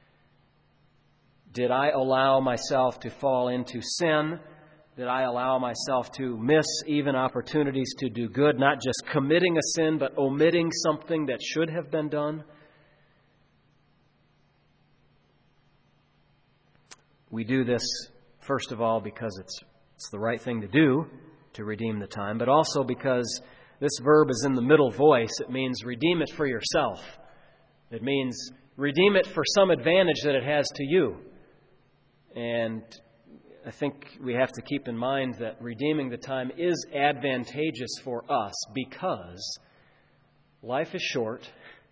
S1: Did I allow myself to fall into sin? Did I allow myself to miss even opportunities to do good, not just committing a sin, but omitting something that should have been done? We do this, first of all, because it's it's the right thing to do, to redeem the time, but also because this verb is in the middle voice. It means redeem it for yourself. It means redeem it for some advantage that it has to you. And I think we have to keep in mind that redeeming the time is advantageous for us because life is short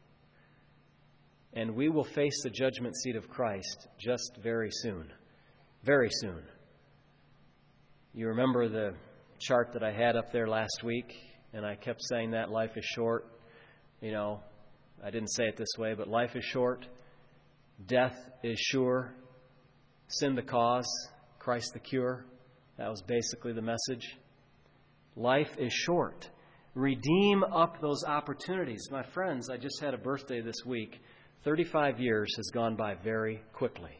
S1: and we will face the judgment seat of Christ just very soon. Very soon. You remember the chart that I had up there last week, and I kept saying that life is short. You know, I didn't say it this way, but life is short. Death is sure. Sin the cause. Christ the cure. That was basically the message. Life is short. Redeem up those opportunities. My friends, I just had a birthday this week. thirty-five years has gone by very quickly.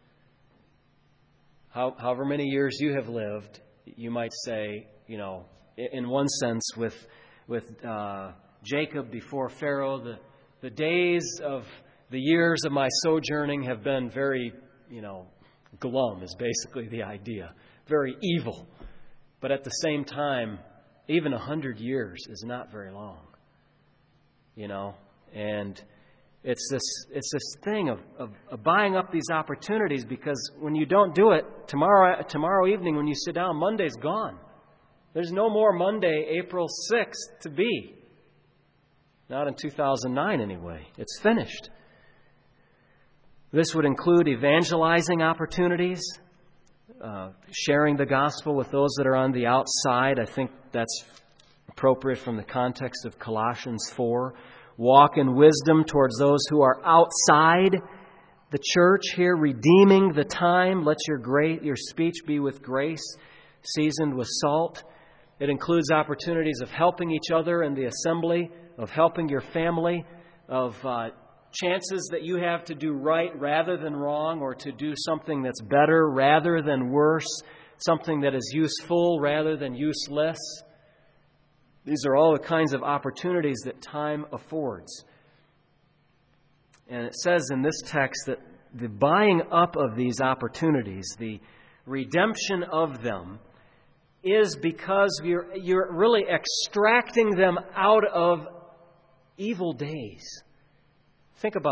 S1: How, however many years you have lived, you might say, you know, in one sense with with uh, Jacob before Pharaoh, the, the days of the years of my sojourning have been very, you know, glum is basically the idea. Very evil. But at the same time, even a hundred years is not very long. You know, and it's this it's this thing of, of, of buying up these opportunities, because when you don't do it, tomorrow tomorrow evening when you sit down, Monday's gone. There's no more Monday, April sixth to be. Not in two thousand nine anyway. It's finished. This would include evangelizing opportunities, uh, sharing the gospel with those that are on the outside. I think that's appropriate from the context of Colossians four. Walk in wisdom towards those who are outside the church here, redeeming the time. Let your great your speech be with grace, seasoned with salt. It includes opportunities of helping each other in the assembly, of helping your family, of uh, chances that you have to do right rather than wrong, or to do something that's better rather than worse, something that is useful rather than useless. These are all the kinds of opportunities that time affords. And it says in this text that the buying up of these opportunities, the redemption of them, is because you're, you're really extracting them out of evil days. Think about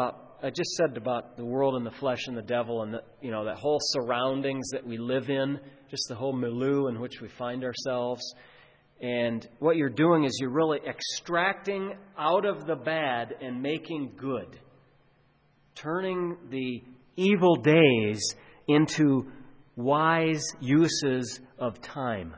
S1: I just said about the world and the flesh and the devil and the, you know, that whole surroundings that we live in, just the whole milieu in which we find ourselves. And what you're doing is you're really extracting out of the bad and making good. Turning the evil days into wise uses of time.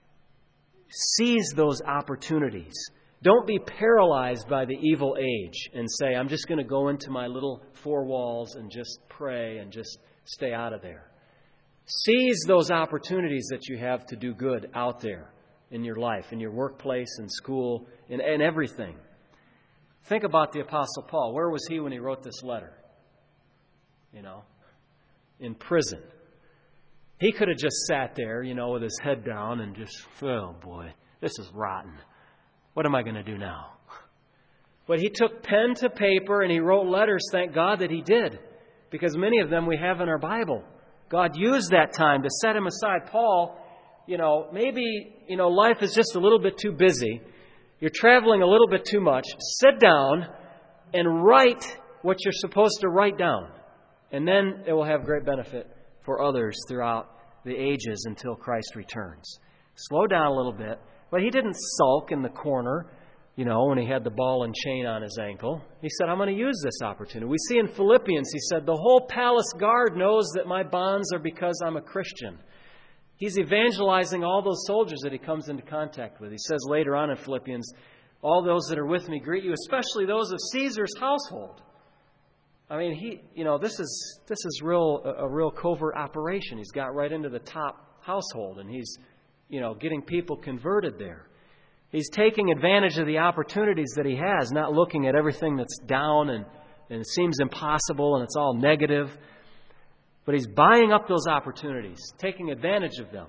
S1: Seize those opportunities. Don't be paralyzed by the evil age and say, I'm just going to go into my little four walls and just pray and just stay out of there. Seize those opportunities that you have to do good out there in your life, in your workplace, in school, in, in everything. Think about the Apostle Paul. Where was he when he wrote this letter? You know, in prison. He could have just sat there, you know, with his head down and just, oh boy, this is rotten. What am I going to do now? But he took pen to paper and he wrote letters, thank God that he did. Because many of them we have in our Bible. God used that time to set him aside. Paul, you know, maybe, you know, life is just a little bit too busy. You're traveling a little bit too much. Sit down and write what you're supposed to write down. And then it will have great benefit for others throughout the ages until Christ returns. Slow down a little bit. But he didn't sulk in the corner, you know, when he had the ball and chain on his ankle. He said, I'm going to use this opportunity. We see in Philippians, he said, the whole palace guard knows that my bonds are because I'm a Christian. He's evangelizing all those soldiers that he comes into contact with. He says later on in Philippians, all those that are with me greet you, especially those of Caesar's household. I mean, he, you know, this is this is real a, a real covert operation. He's got right into the top household, and he's, you know, getting people converted there. He's taking advantage of the opportunities that he has, not looking at everything that's down and, and it seems impossible and it's all negative. But he's buying up those opportunities, taking advantage of them.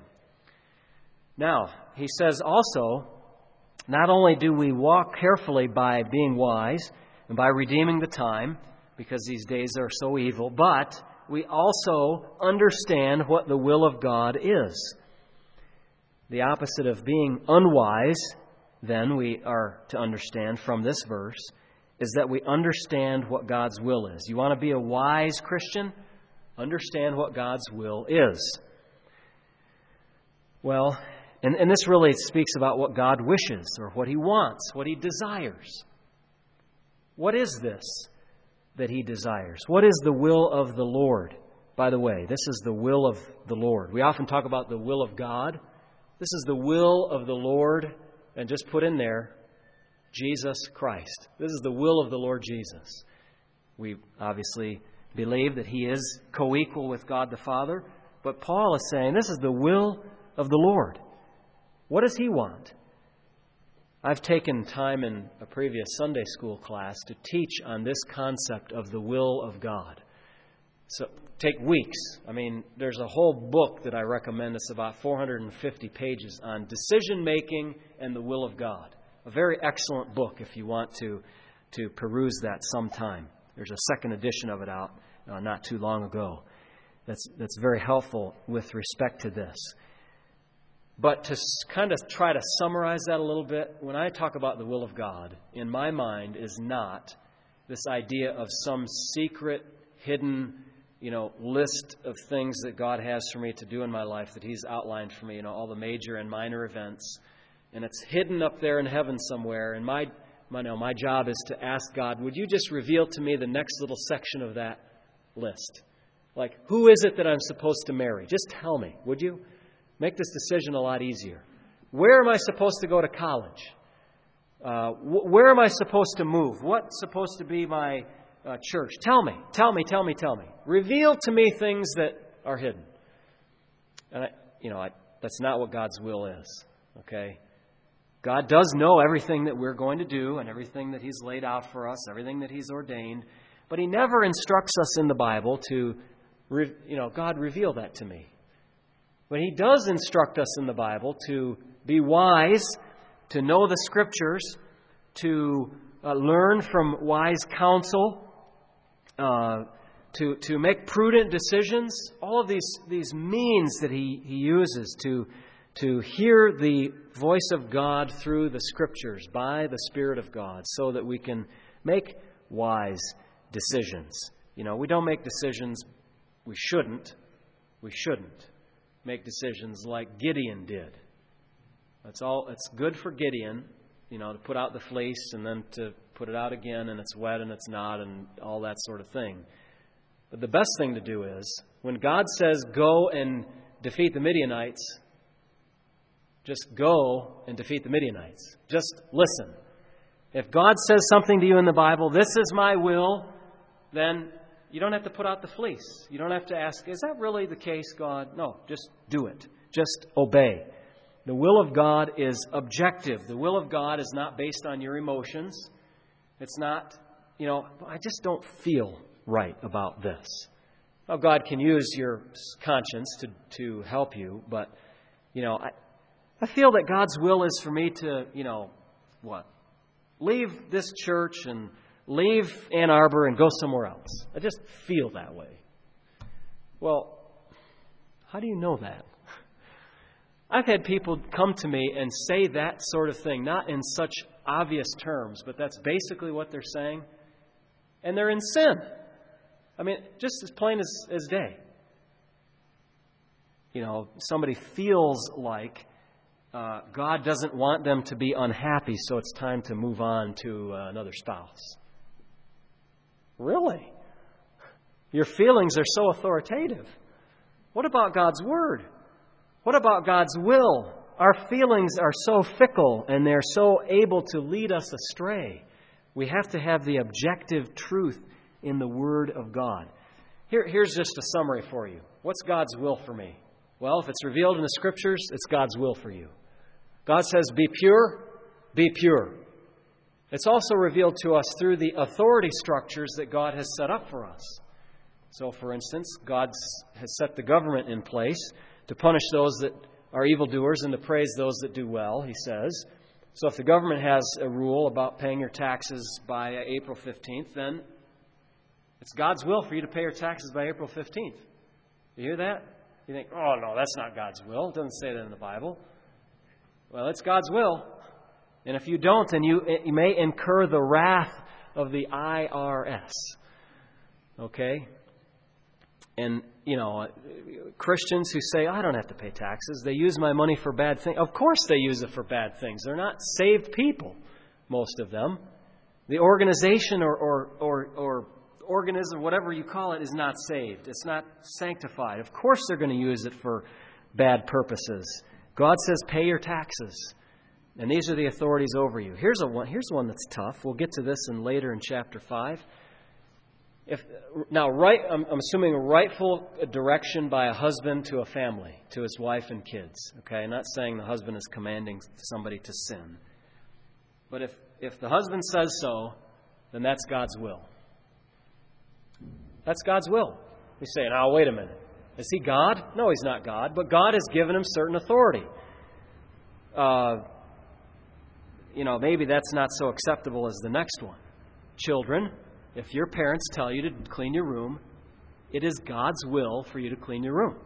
S1: Now, he says also, not only do we walk carefully by being wise and by redeeming the time, because these days are so evil, but we also understand what the will of God is. The opposite of being unwise, then, we are to understand from this verse, is that we understand what God's will is. You want to be a wise Christian? Understand what God's will is. Well, and, and this really speaks about what God wishes, or what He wants, what He desires. What is this that He desires? What is the will of the Lord? By the way, this is the will of the Lord. We often talk about the will of God. This is the will of the Lord, and just put in there, Jesus Christ. This is the will of the Lord Jesus. We obviously believe that He is co-equal with God the Father, but Paul is saying this is the will of the Lord. What does He want? I've taken time in a previous Sunday school class to teach on this concept of the will of God. So take weeks. I mean, there's a whole book that I recommend. It's about four hundred fifty pages on decision-making and the will of God. A very excellent book if you want to, to peruse that sometime. There's a second edition of it out uh, not too long ago. That's, that's very helpful with respect to this. But to kind of try to summarize that a little bit, when I talk about the will of God, in my mind is not this idea of some secret, hidden, you know, list of things that God has for me to do in my life, that He's outlined for me, you know, all the major and minor events. And it's hidden up there in heaven somewhere. And my, my, no, my job is to ask God, would you just reveal to me the next little section of that list? Like, who is it that I'm supposed to marry? Just tell me, would you? Make this decision a lot easier. Where am I supposed to go to college? Uh, wh- where am I supposed to move? What's supposed to be my uh, church? Tell me, tell me, tell me, tell me. Reveal to me things that are hidden. And I, you know, I, that's not what God's will is. Okay? God does know everything that we're going to do and everything that He's laid out for us, everything that He's ordained. But He never instructs us in the Bible to, re- you know, God, reveal that to me. But He does instruct us in the Bible to be wise, to know the Scriptures, to uh, learn from wise counsel, uh, to to make prudent decisions. All of these these means that He, he uses to to hear the voice of God through the Scriptures by the Spirit of God, so that we can make wise decisions. You know, we don't make decisions, we shouldn't, we shouldn't make decisions like Gideon did. That's all. It's good for Gideon, you know, to put out the fleece and then to put it out again and it's wet and it's not and all that sort of thing. But the best thing to do is, when God says go and defeat the Midianites, just go and defeat the Midianites. Just listen. If God says something to you in the Bible, this is my will, then you don't have to put out the fleece. You don't have to ask, is that really the case, God? No, just do it. Just obey. The will of God is objective. The will of God is not based on your emotions. It's not, you know, I just don't feel right about this. Well, God can use your conscience to, to help you, but, you know, I, I feel that God's will is for me to, you know, what? Leave this church and leave Ann Arbor and go somewhere else. I just feel that way. Well, how do you know that? I've had people come to me and say that sort of thing, not in such obvious terms, but that's basically what they're saying. And they're in sin. I mean, just as plain as, as day. You know, somebody feels like uh, God doesn't want them to be unhappy, so it's time to move on to uh, another spouse. Really? Your feelings are so authoritative. What about God's Word? What about God's will? Our feelings are so fickle and they're so able to lead us astray. We have to have the objective truth in the Word of God. Here, here's just a summary for you. What's God's will for me? Well, if it's revealed in the Scriptures, it's God's will for you. God says, be pure, be pure. It's also revealed to us through the authority structures that God has set up for us. So, for instance, God has set the government in place to punish those that are evildoers and to praise those that do well, he says. So if the government has a rule about paying your taxes by April fifteenth, then it's God's will for you to pay your taxes by April fifteenth. You hear that? You think, oh, no, that's not God's will. It doesn't say that in the Bible. Well, it's God's will. And if you don't, then you, you may incur the wrath of the I R S. Okay? And, you know, Christians who say, I don't have to pay taxes, they use my money for bad things. Of course they use it for bad things. They're not saved people, most of them. The organization or, or, or, or organism, whatever you call it, is not saved. It's not sanctified. Of course they're going to use it for bad purposes. God says, pay your taxes. And these are the authorities over you. Here's a one, here's one that's tough. We'll get to this in later in chapter five. If, now, right, I'm, I'm assuming a rightful direction by a husband to a family, to his wife and kids. Okay, I'm not saying the husband is commanding somebody to sin. But if, if the husband says so, then that's God's will. That's God's will. You say, now, wait a minute. Is he God? No, he's not God. But God has given him certain authority. Uh, you know, maybe that's not so acceptable as the next one. Children, if your parents tell you to clean your room, it is God's will for you to clean your room.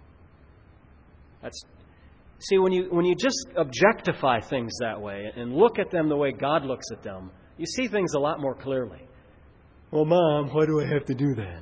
S1: That's see, when you when you just objectify things that way and look at them the way God looks at them, you see things a lot more clearly. Well, Mom, why do I have to do that?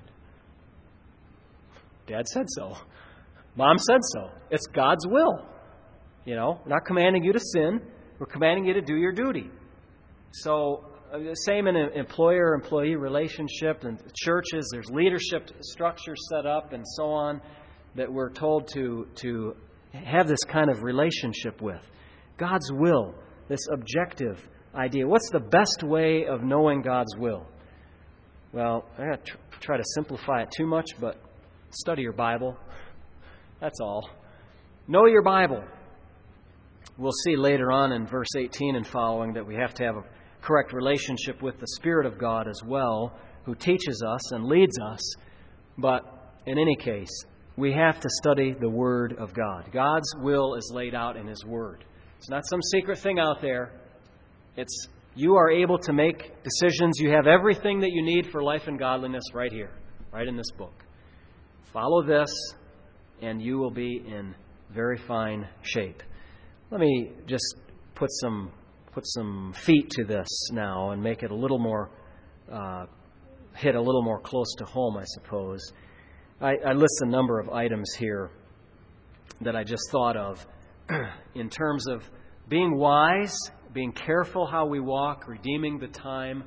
S1: Dad said so. Mom said so. It's God's will. You know, we're not commanding you to sin. We're commanding you to do your duty. So, the same in an employer-employee relationship and churches. There's leadership structures set up and so on that we're told to, to have this kind of relationship with. God's will, this objective idea. What's the best way of knowing God's will? Well, I'm going to tr- try to simplify it too much, but study your Bible. That's all. Know your Bible. We'll see later on in verse eighteen and following that we have to have a correct relationship with the Spirit of God as well, who teaches us and leads us. But in any case, we have to study the Word of God. God's will is laid out in His Word. It's not some secret thing out there. It's you are able to make decisions. You have everything that you need for life and godliness right here, right in this book. Follow this, and you will be in very fine shape. Let me just put some put some feet to this now and make it a little more uh, hit a little more close to home, I suppose. I, I list a number of items here that I just thought of in terms of being wise, being careful how we walk, redeeming the time.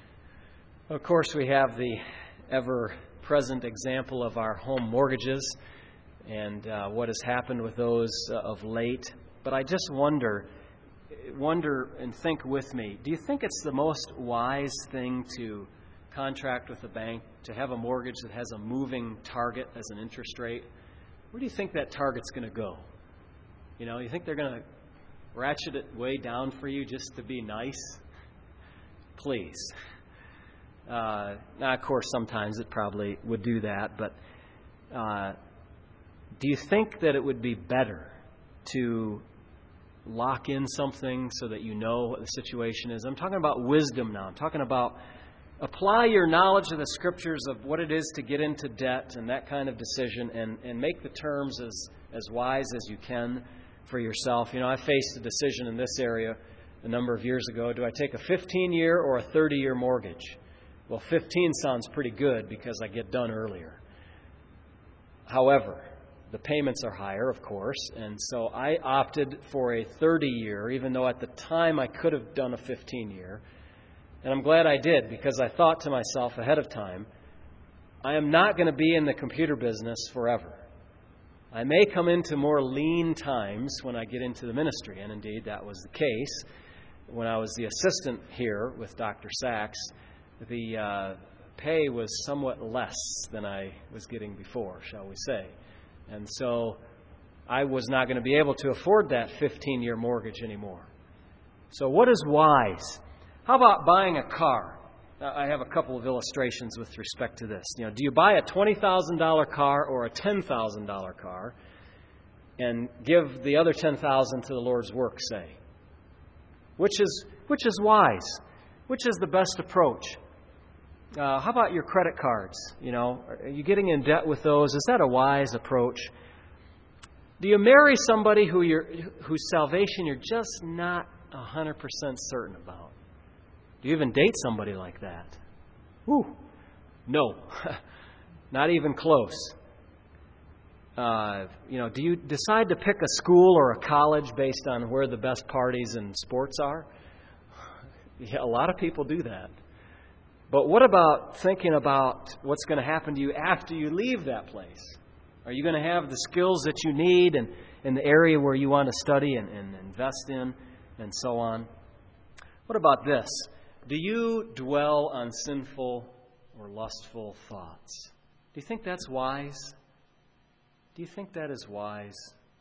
S1: Of course, we have the ever-present example of our home mortgages and uh, what has happened with those uh, of late. But I just wonder, wonder and think with me, do you think it's the most wise thing to contract with a bank to have a mortgage that has a moving target as an interest rate? Where do you think that target's going to go? You know, you think they're going to ratchet it way down for you just to be nice? Please. Uh, now, of course, sometimes it probably would do that, but uh, do you think that it would be better to lock in something so that you know what the situation is? I'm talking about wisdom now. I'm talking about apply your knowledge of the Scriptures of what it is to get into debt and that kind of decision and, and make the terms as, as wise as you can for yourself. You know, I faced a decision in this area a number of years ago. Do I take a fifteen-year or a thirty-year mortgage? Well, fifteen sounds pretty good because I get done earlier. However, the payments are higher, of course, and so I opted for a thirty-year, even though at the time I could have done a fifteen-year. And I'm glad I did, because I thought to myself ahead of time, I am not going to be in the computer business forever. I may come into more lean times when I get into the ministry, and indeed that was the case. When I was the assistant here with Doctor Sachs, the uh, pay was somewhat less than I was getting before, shall we say. And so I was not going to be able to afford that fifteen-year mortgage anymore. So what is wise? How about buying a car? I have a couple of illustrations with respect to this. You know, do you buy a twenty thousand dollars car or a ten thousand dollars car and give the other ten thousand dollars to the Lord's work, say? Which is which is wise? Which is the best approach? Uh, how about your credit cards? You know, are you getting in debt with those? Is that a wise approach? Do you marry somebody who you're, whose salvation you're just not one hundred percent certain about? Do you even date somebody like that? Whew. No. Not even close. Uh, you know, do you decide to pick a school or a college based on where the best parties and sports are? Yeah, a lot of people do that. But what about thinking about what's going to happen to you after you leave that place? Are you going to have the skills that you need and in the area where you want to study and, and invest in and so on? What about this? Do you dwell on sinful or lustful thoughts? Do you think that's wise? Do you think that is wise?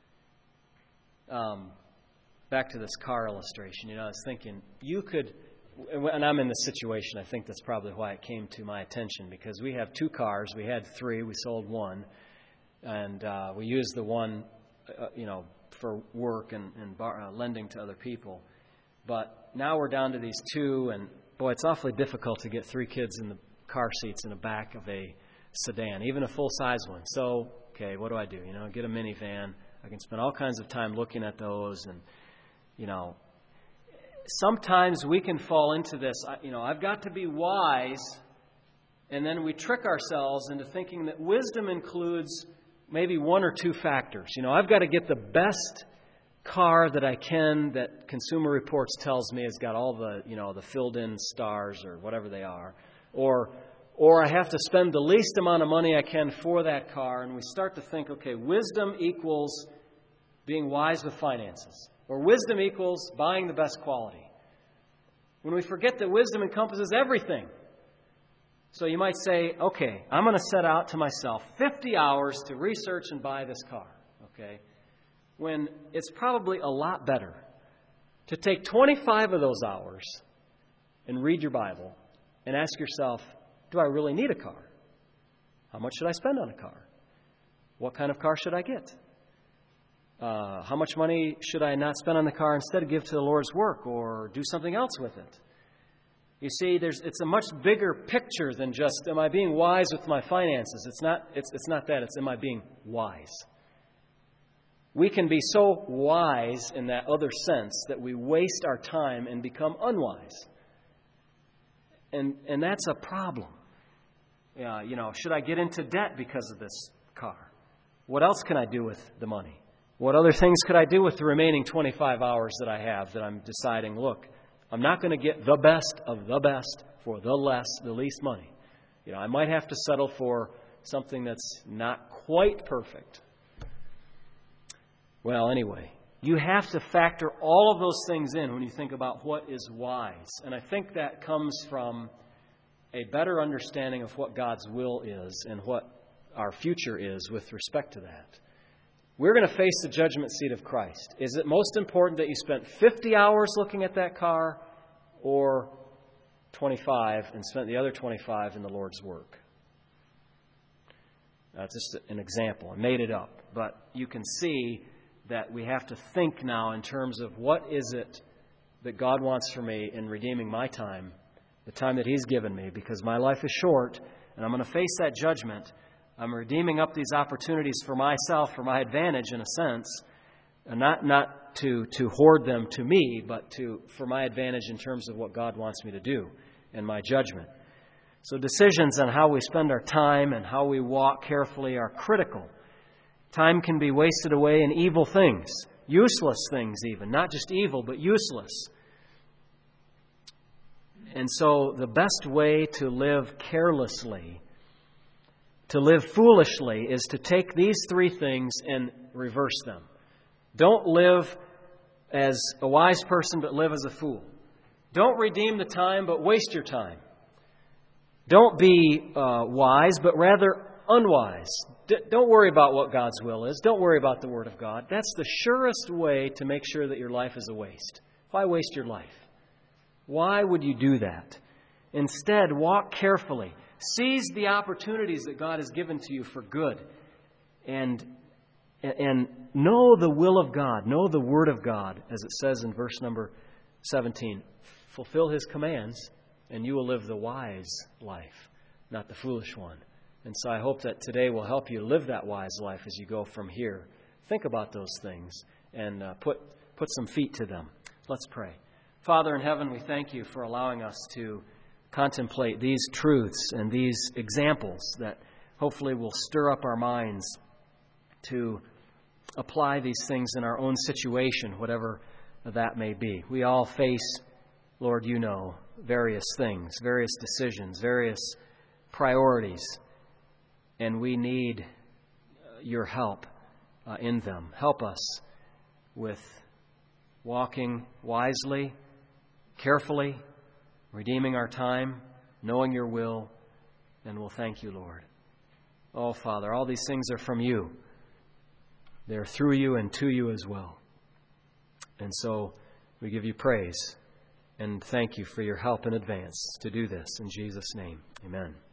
S1: Um, back to this car illustration, you know, I was thinking, you could, and I'm in this situation, I think that's probably why it came to my attention, because we have two cars. We had three. We sold one. And uh, we used the one, uh, you know, for work and, and bar, uh, lending to other people. But now we're down to these two, and boy, it's awfully difficult to get three kids in the car seats in the back of a sedan, even a full-size one. So, okay, what do I do? You know, get a minivan. I can spend all kinds of time looking at those, and, you know, sometimes we can fall into this, you know, I've got to be wise, and then we trick ourselves into thinking that wisdom includes maybe one or two factors. You know, I've got to get the best car that I can that Consumer Reports tells me has got all the, you know, the filled-in stars or whatever they are. Or or I have to spend the least amount of money I can for that car. And we start to think, okay, wisdom equals being wise with finances. Or wisdom equals buying the best quality. When we forget that wisdom encompasses everything. So you might say, okay, I'm going to set out to myself fifty hours to research and buy this car. Okay? When it's probably a lot better to take twenty-five of those hours and read your Bible and ask yourself, do I really need a car? How much should I spend on a car? What kind of car should I get? Uh, how much money should I not spend on the car instead give to the Lord's work or do something else with it? You see, there's it's a much bigger picture than just, am I being wise with my finances? It's not, it's, it's not that. It's, am I being wise? We can be so wise in that other sense that we waste our time and become unwise. And and that's a problem. Uh, you know, should I get into debt because of this car? What else can I do with the money? What other things could I do with the remaining twenty-five hours that I have that I'm deciding, look, I'm not going to get the best of the best for the less, the least money. You know, I might have to settle for something that's not quite perfect. Well, anyway, you have to factor all of those things in when you think about what is wise. And I think that comes from a better understanding of what God's will is and what our future is with respect to that. We're going to face the judgment seat of Christ. Is it most important that you spent fifty hours looking at that car or twenty-five and spent the other twenty-five in the Lord's work? That's just an example. I made it up. But you can see that we have to think now in terms of what is it that God wants for me in redeeming my time, the time that He's given me, because my life is short and I'm going to face that judgment. I'm redeeming up these opportunities for myself, for my advantage in a sense, and not not to, to hoard them to me, but to for my advantage in terms of what God wants me to do and my judgment. So decisions on how we spend our time and how we walk carefully are critical. Time can be wasted away in evil things, useless things even, not just evil, but useless. And so the best way to live carelessly, to live foolishly, is to take these three things and reverse them. Don't live as a wise person, but live as a fool. Don't redeem the time, but waste your time. Don't be uh, wise, but rather unwise. D- don't worry about what God's will is. Don't worry about the Word of God. That's the surest way to make sure that your life is a waste. Why waste your life? Why would you do that? Instead, walk carefully. Seize the opportunities that God has given to you for good. And, and know the will of God. Know the Word of God, as it says in verse number seventeen. Fulfill His commands, and you will live the wise life, not the foolish one. And so I hope that today will help you live that wise life as you go from here. Think about those things and uh, put, put some feet to them. Let's pray. Father in heaven, we thank You for allowing us to contemplate these truths and these examples that hopefully will stir up our minds to apply these things in our own situation, whatever that may be. We all face, Lord, You know, various things, various decisions, various priorities, and we need Your help uh, in them. Help us with walking wisely, carefully, redeeming our time, knowing Your will, and we'll thank You, Lord. Oh, Father, all these things are from You. They're through You and to You as well. And so we give You praise and thank You for Your help in advance to do this. In Jesus' name, amen.